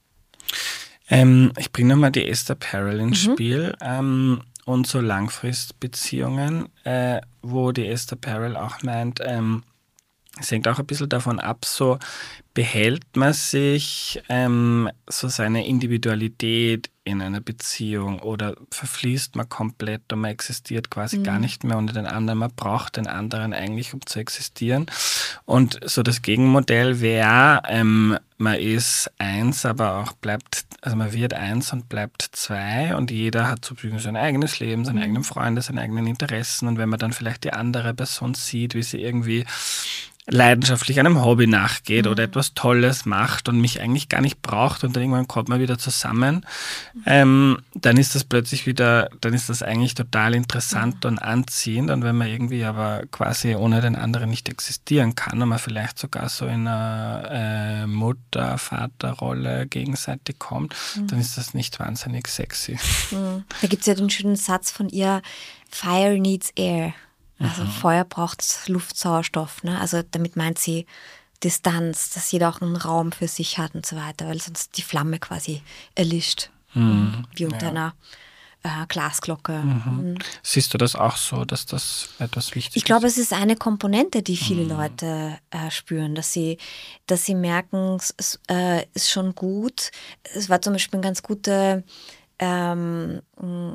Ich bringe nochmal die Esther Perel ins Spiel und so Langfristbeziehungen, wo die Esther Perel auch meint, es hängt auch ein bisschen davon ab, so behält man sich so seine Individualität in einer Beziehung oder verfließt man komplett und man existiert quasi gar nicht mehr ohne den anderen. Man braucht den anderen eigentlich, um zu existieren. Und so das Gegenmodell wäre, man ist eins, aber auch bleibt, also man wird eins und bleibt zwei und jeder hat zur Verfügung sein eigenes Leben, seine eigenen Freunde, seine eigenen Interessen. Und wenn man dann vielleicht die andere Person sieht, wie sie irgendwie leidenschaftlich einem Hobby nachgeht oder etwas Tolles macht und mich eigentlich gar nicht braucht und dann irgendwann kommt man wieder zusammen, dann ist das plötzlich wieder, dann ist das eigentlich total interessant und anziehend und wenn man irgendwie aber quasi ohne den anderen nicht existieren kann und man vielleicht sogar so in einer Mutter-Vater-Rolle gegenseitig kommt, dann ist das nicht wahnsinnig sexy. Da gibt es ja den schönen Satz von ihr, Fire needs air. Also Feuer braucht Luft, Sauerstoff. Ne? Also damit meint sie Distanz, dass jeder auch einen Raum für sich hat und so weiter, weil sonst die Flamme quasi erlischt, wie unter einer Glasglocke. Siehst du das auch so, dass das etwas wichtig ist? Ich glaube, es ist eine Komponente, die viele Leute spüren, dass sie merken, es ist schon gut. Es war zum Beispiel ein ganz guter während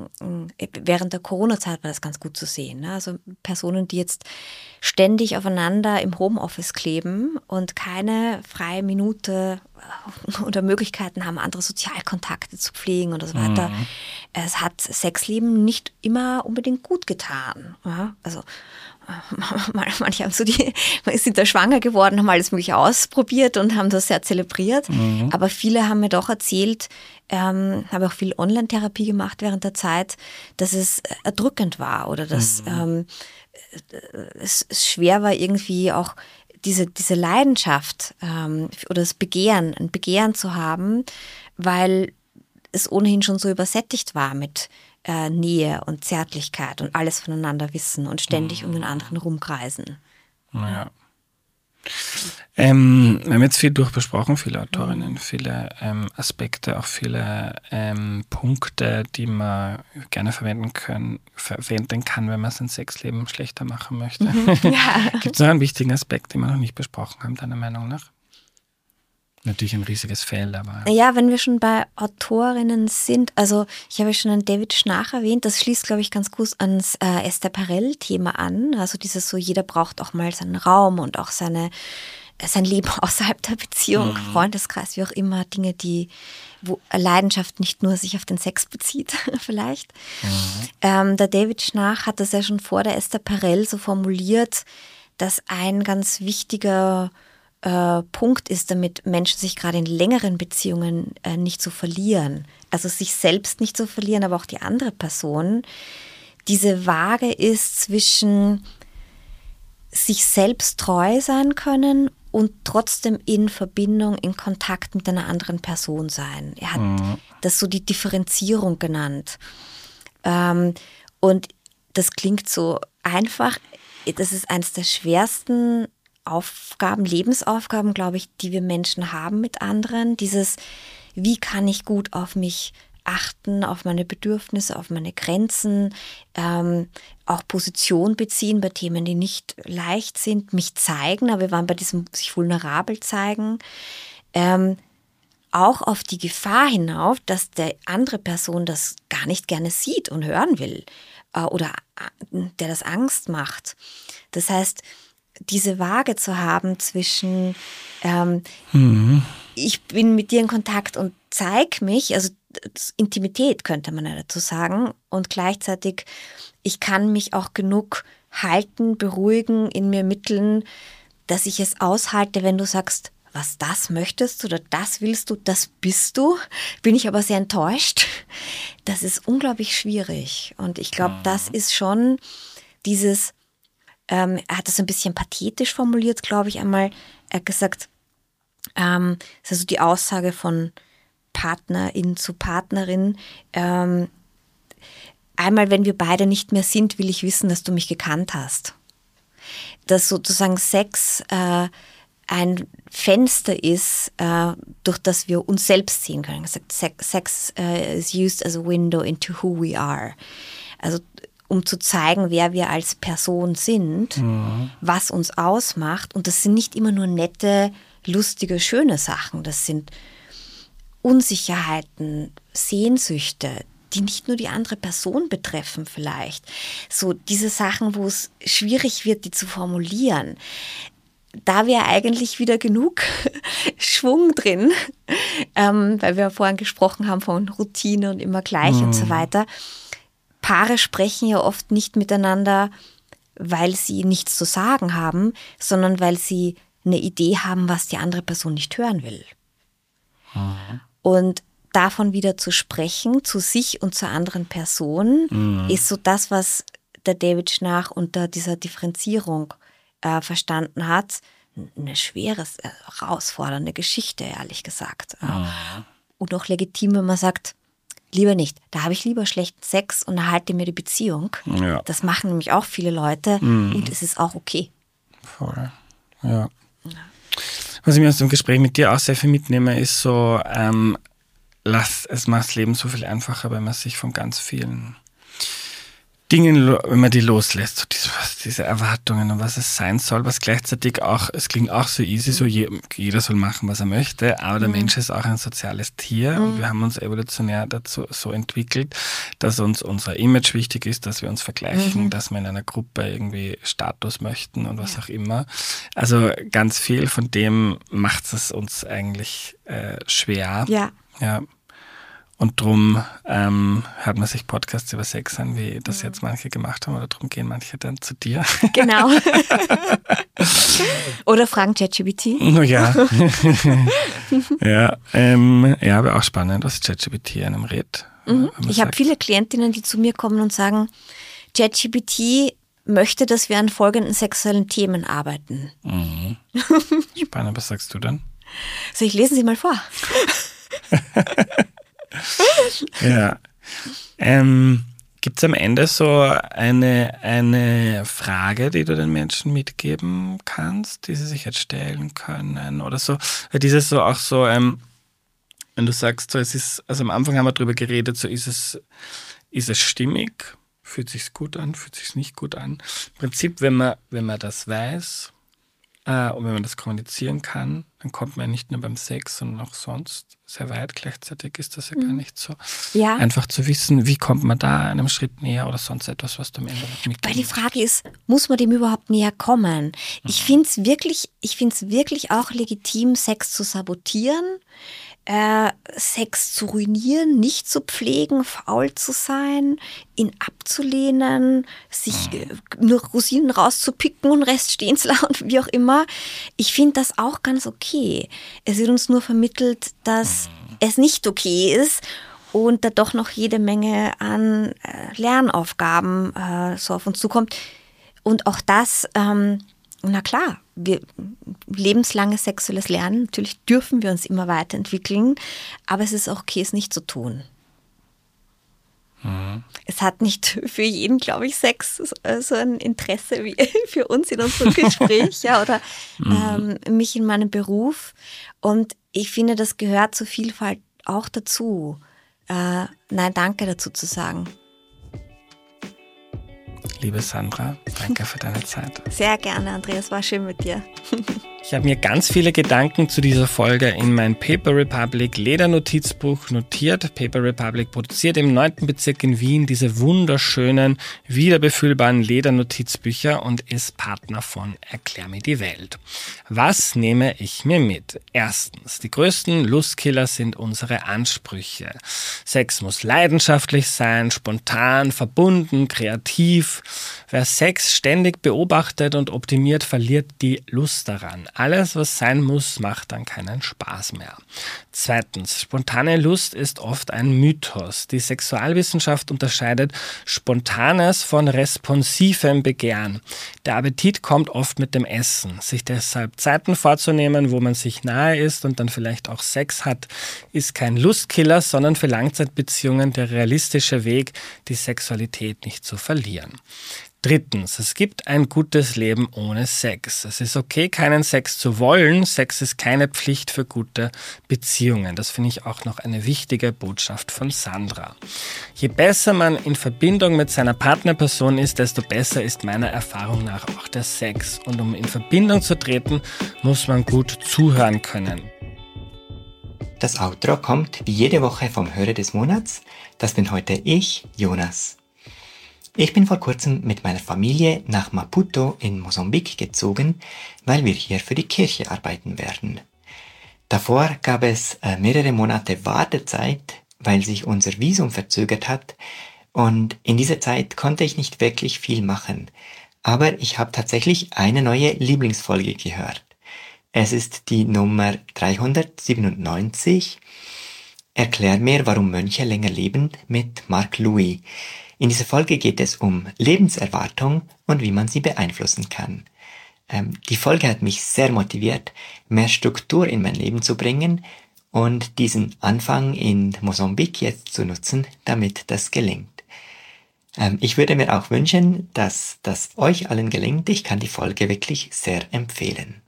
der Corona-Zeit war das ganz gut zu sehen. Ne? Also Personen, die jetzt ständig aufeinander im Homeoffice kleben und keine freie Minute oder Möglichkeiten haben, andere Sozialkontakte zu pflegen und so weiter. Es hat Sexleben nicht immer unbedingt gut getan. Ja? Also manche haben sind da schwanger geworden, haben alles Mögliche ausprobiert und haben das sehr zelebriert. Aber viele haben mir doch erzählt, habe auch viel Online-Therapie gemacht während der Zeit, dass es erdrückend war oder dass es schwer war, irgendwie auch diese Leidenschaft oder das Begehren, ein Begehren zu haben, weil es ohnehin schon so übersättigt war mit Nähe und Zärtlichkeit und alles voneinander wissen und ständig um den anderen rumkreisen. Ja. Wir haben jetzt viel durchbesprochen, viele Autorinnen, viele Aspekte, auch viele Punkte, die man gerne verwenden kann, wenn man sein Sexleben schlechter machen möchte. Ja. Gibt es noch einen wichtigen Aspekt, den wir noch nicht besprochen haben, deiner Meinung nach? Natürlich ein riesiges Feld, aber... Ja, wenn wir schon bei Autorinnen sind, also ich habe schon einen David Schnarch erwähnt, das schließt, glaube ich, ganz gut ans Esther Perel-Thema an. Also dieses so, jeder braucht auch mal seinen Raum und auch sein Leben außerhalb der Beziehung, Freundeskreis, wie auch immer, Dinge, wo Leidenschaft nicht nur sich auf den Sex bezieht, vielleicht. Der David Schnarch hat das ja schon vor der Esther Perel so formuliert, dass ein ganz wichtiger Punkt ist, damit Menschen sich gerade in längeren Beziehungen nicht zu verlieren. Also sich selbst nicht zu verlieren, aber auch die andere Person. Diese Waage ist zwischen sich selbst treu sein können und trotzdem in Verbindung, in Kontakt mit einer anderen Person sein. Er hat das so die Differenzierung genannt. Und das klingt so einfach. Das ist eines der schwersten Lebensaufgaben, glaube ich, die wir Menschen haben mit anderen. Wie kann ich gut auf mich achten, auf meine Bedürfnisse, auf meine Grenzen, auch Position beziehen bei Themen, die nicht leicht sind, mich zeigen, aber wir waren bei diesem sich vulnerabel zeigen, auch auf die Gefahr hinauf, dass der andere Person das gar nicht gerne sieht und hören will oder der das Angst macht. Das heißt, diese Waage zu haben zwischen ich bin mit dir in Kontakt und zeig mich, also Intimität könnte man ja dazu sagen, und gleichzeitig ich kann mich auch genug halten, beruhigen, in mir mitteln, dass ich es aushalte, wenn du sagst, was das möchtest oder das willst du, das bist du, bin ich aber sehr enttäuscht. Das ist unglaublich schwierig und ich glaube, das ist schon dieses er hat das ein bisschen pathetisch formuliert, glaube ich, einmal, Er hat gesagt, das ist also die Aussage von Partnerin zu Partnerin, einmal, wenn wir beide nicht mehr sind, will ich wissen, dass du mich gekannt hast. Dass sozusagen Sex ein Fenster ist, durch das wir uns selbst sehen können. Sex is used as a window into who we are. Also um zu zeigen, wer wir als Person sind, was uns ausmacht. Und das sind nicht immer nur nette, lustige, schöne Sachen. Das sind Unsicherheiten, Sehnsüchte, die nicht nur die andere Person betreffen vielleicht. So diese Sachen, wo es schwierig wird, die zu formulieren. Da wäre eigentlich wieder genug Schwung drin, weil wir vorhin gesprochen haben von Routine und immer gleich und so weiter. Paare sprechen ja oft nicht miteinander, weil sie nichts zu sagen haben, sondern weil sie eine Idee haben, was die andere Person nicht hören will. Und davon wieder zu sprechen, zu sich und zur anderen Person, ist so das, was der David Schnarch unter dieser Differenzierung verstanden hat. Eine schwere, herausfordernde Geschichte, ehrlich gesagt. Und auch legitim, wenn man sagt, lieber nicht. Da habe ich lieber schlechten Sex und erhalte mir die Beziehung. Ja. Das machen nämlich auch viele Leute und es ist auch okay. Voll, ja. Was ich mir aus dem Gespräch mit dir auch sehr viel mitnehme, ist so, es macht das Leben so viel einfacher, wenn man sich von ganz vielen Dingen, wenn man die loslässt, so diese Erwartungen und was es sein soll, was gleichzeitig auch, es klingt auch so easy, so jeder soll machen, was er möchte, aber der Mensch ist auch ein soziales Tier und wir haben uns evolutionär dazu so entwickelt, dass uns unser Image wichtig ist, dass wir uns vergleichen, dass wir in einer Gruppe irgendwie Status möchten und was auch immer. Also ganz viel von dem macht es uns eigentlich schwer. Ja. Und drum hört man sich Podcasts über Sex an, wie das jetzt manche gemacht haben, oder drum gehen manche dann zu dir. Genau. Oder fragen ChatGPT. Oh ja. Ja, aber auch spannend, was ChatGPT einem rät. Ich habe viele Klientinnen, die zu mir kommen und sagen, ChatGPT möchte, dass wir an folgenden sexuellen Themen arbeiten. Spannend, was sagst du dann? So, ich lese sie mal vor. Ja. Gibt es am Ende so eine Frage, die du den Menschen mitgeben kannst, die sie sich jetzt stellen können oder so? Weil dieses so auch so, wenn du sagst, so, es ist, also am Anfang haben wir drüber geredet, so ist es stimmig, fühlt sich's gut an, fühlt sich's nicht gut an. Im Prinzip, wenn man das weiß und wenn man das kommunizieren kann, dann kommt man nicht nur beim Sex, sondern auch sonst sehr weit. Gleichzeitig ist das ja gar nicht so einfach zu wissen, wie kommt man da einem Schritt näher oder sonst etwas, was du am Ende noch mitgibst. Weil die Frage ist, muss man dem überhaupt näher kommen? Ich finde es wirklich auch legitim, Sex zu sabotieren, Sex zu ruinieren, nicht zu pflegen, faul zu sein, ihn abzulehnen, sich nur Rosinen rauszupicken und Rest stehen zu lassen, wie auch immer. Ich finde das auch ganz okay. Es wird uns nur vermittelt, dass es nicht okay ist und da doch noch jede Menge an Lernaufgaben so auf uns zukommt. Und auch das, na klar, lebenslanges sexuelles Lernen, natürlich dürfen wir uns immer weiterentwickeln, aber es ist auch okay, es nicht zu tun. Es hat nicht für jeden, glaube ich, Sex so ein Interesse wie für uns in unserem Gespräch oder mich in meinem Beruf. Und ich finde, das gehört zur Vielfalt auch dazu. Nein, danke dazu zu sagen. Liebe Sandra, danke für deine Zeit. Sehr gerne, Andreas, war schön mit dir. Ich habe mir ganz viele Gedanken zu dieser Folge in mein Paper Republic Ledernotizbuch notiert. Paper Republic produziert im 9. Bezirk in Wien diese wunderschönen, wiederbefüllbaren Ledernotizbücher und ist Partner von Erklär mir die Welt. Was nehme ich mir mit? Erstens, die größten Lustkiller sind unsere Ansprüche. Sex muss leidenschaftlich sein, spontan, verbunden, kreativ. Wer Sex ständig beobachtet und optimiert, verliert die Lust daran. Alles, was sein muss, macht dann keinen Spaß mehr. 2. Spontane Lust ist oft ein Mythos. Die Sexualwissenschaft unterscheidet spontanes von responsivem Begehren. Der Appetit kommt oft mit dem Essen. Sich deshalb Zeiten vorzunehmen, wo man sich nahe ist und dann vielleicht auch Sex hat, ist kein Lustkiller, sondern für Langzeitbeziehungen der realistische Weg, die Sexualität nicht zu verlieren. 3. Es gibt ein gutes Leben ohne Sex. Es ist okay, keinen Sex zu wollen. Sex ist keine Pflicht für gute Beziehungen. Das finde ich auch noch eine wichtige Botschaft von Sandra. Je besser man in Verbindung mit seiner Partnerperson ist, desto besser ist meiner Erfahrung nach auch der Sex. Und um in Verbindung zu treten, muss man gut zuhören können. Das Outro kommt wie jede Woche vom Hörer des Monats. Das bin heute ich, Jonas. Ich bin vor kurzem mit meiner Familie nach Maputo in Mosambik gezogen, weil wir hier für die Kirche arbeiten werden. Davor gab es mehrere Monate Wartezeit, weil sich unser Visum verzögert hat, und in dieser Zeit konnte ich nicht wirklich viel machen. Aber ich habe tatsächlich eine neue Lieblingsfolge gehört. Es ist die Nummer 397. Erklär mir, warum Mönche länger leben, mit Marc Louis. In dieser Folge geht es um Lebenserwartung und wie man sie beeinflussen kann. Die Folge hat mich sehr motiviert, mehr Struktur in mein Leben zu bringen und diesen Anfang in Mosambik jetzt zu nutzen, damit das gelingt. Ich würde mir auch wünschen, dass das euch allen gelingt. Ich kann die Folge wirklich sehr empfehlen.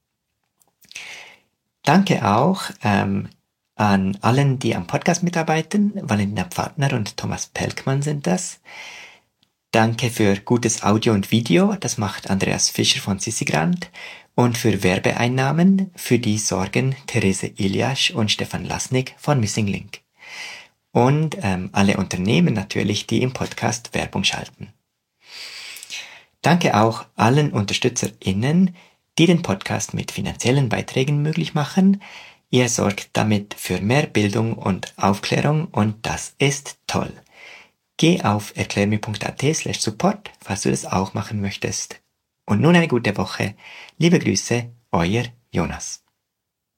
Danke auch an allen, die am Podcast mitarbeiten. Valentina Pfadner und Thomas Pelkmann sind das. Danke für gutes Audio und Video. Das macht Andreas Fischer von Sissi-Grant. Und für Werbeeinnahmen, für die sorgen Therese Iliasch und Stefan Lasnik von Missing Link. Und alle Unternehmen natürlich, die im Podcast Werbung schalten. Danke auch allen UnterstützerInnen, die den Podcast mit finanziellen Beiträgen möglich machen. Ihr sorgt damit für mehr Bildung und Aufklärung und das ist toll. Geh auf erklärmir.at/support, falls du das auch machen möchtest. Und nun eine gute Woche. Liebe Grüße, euer Jonas.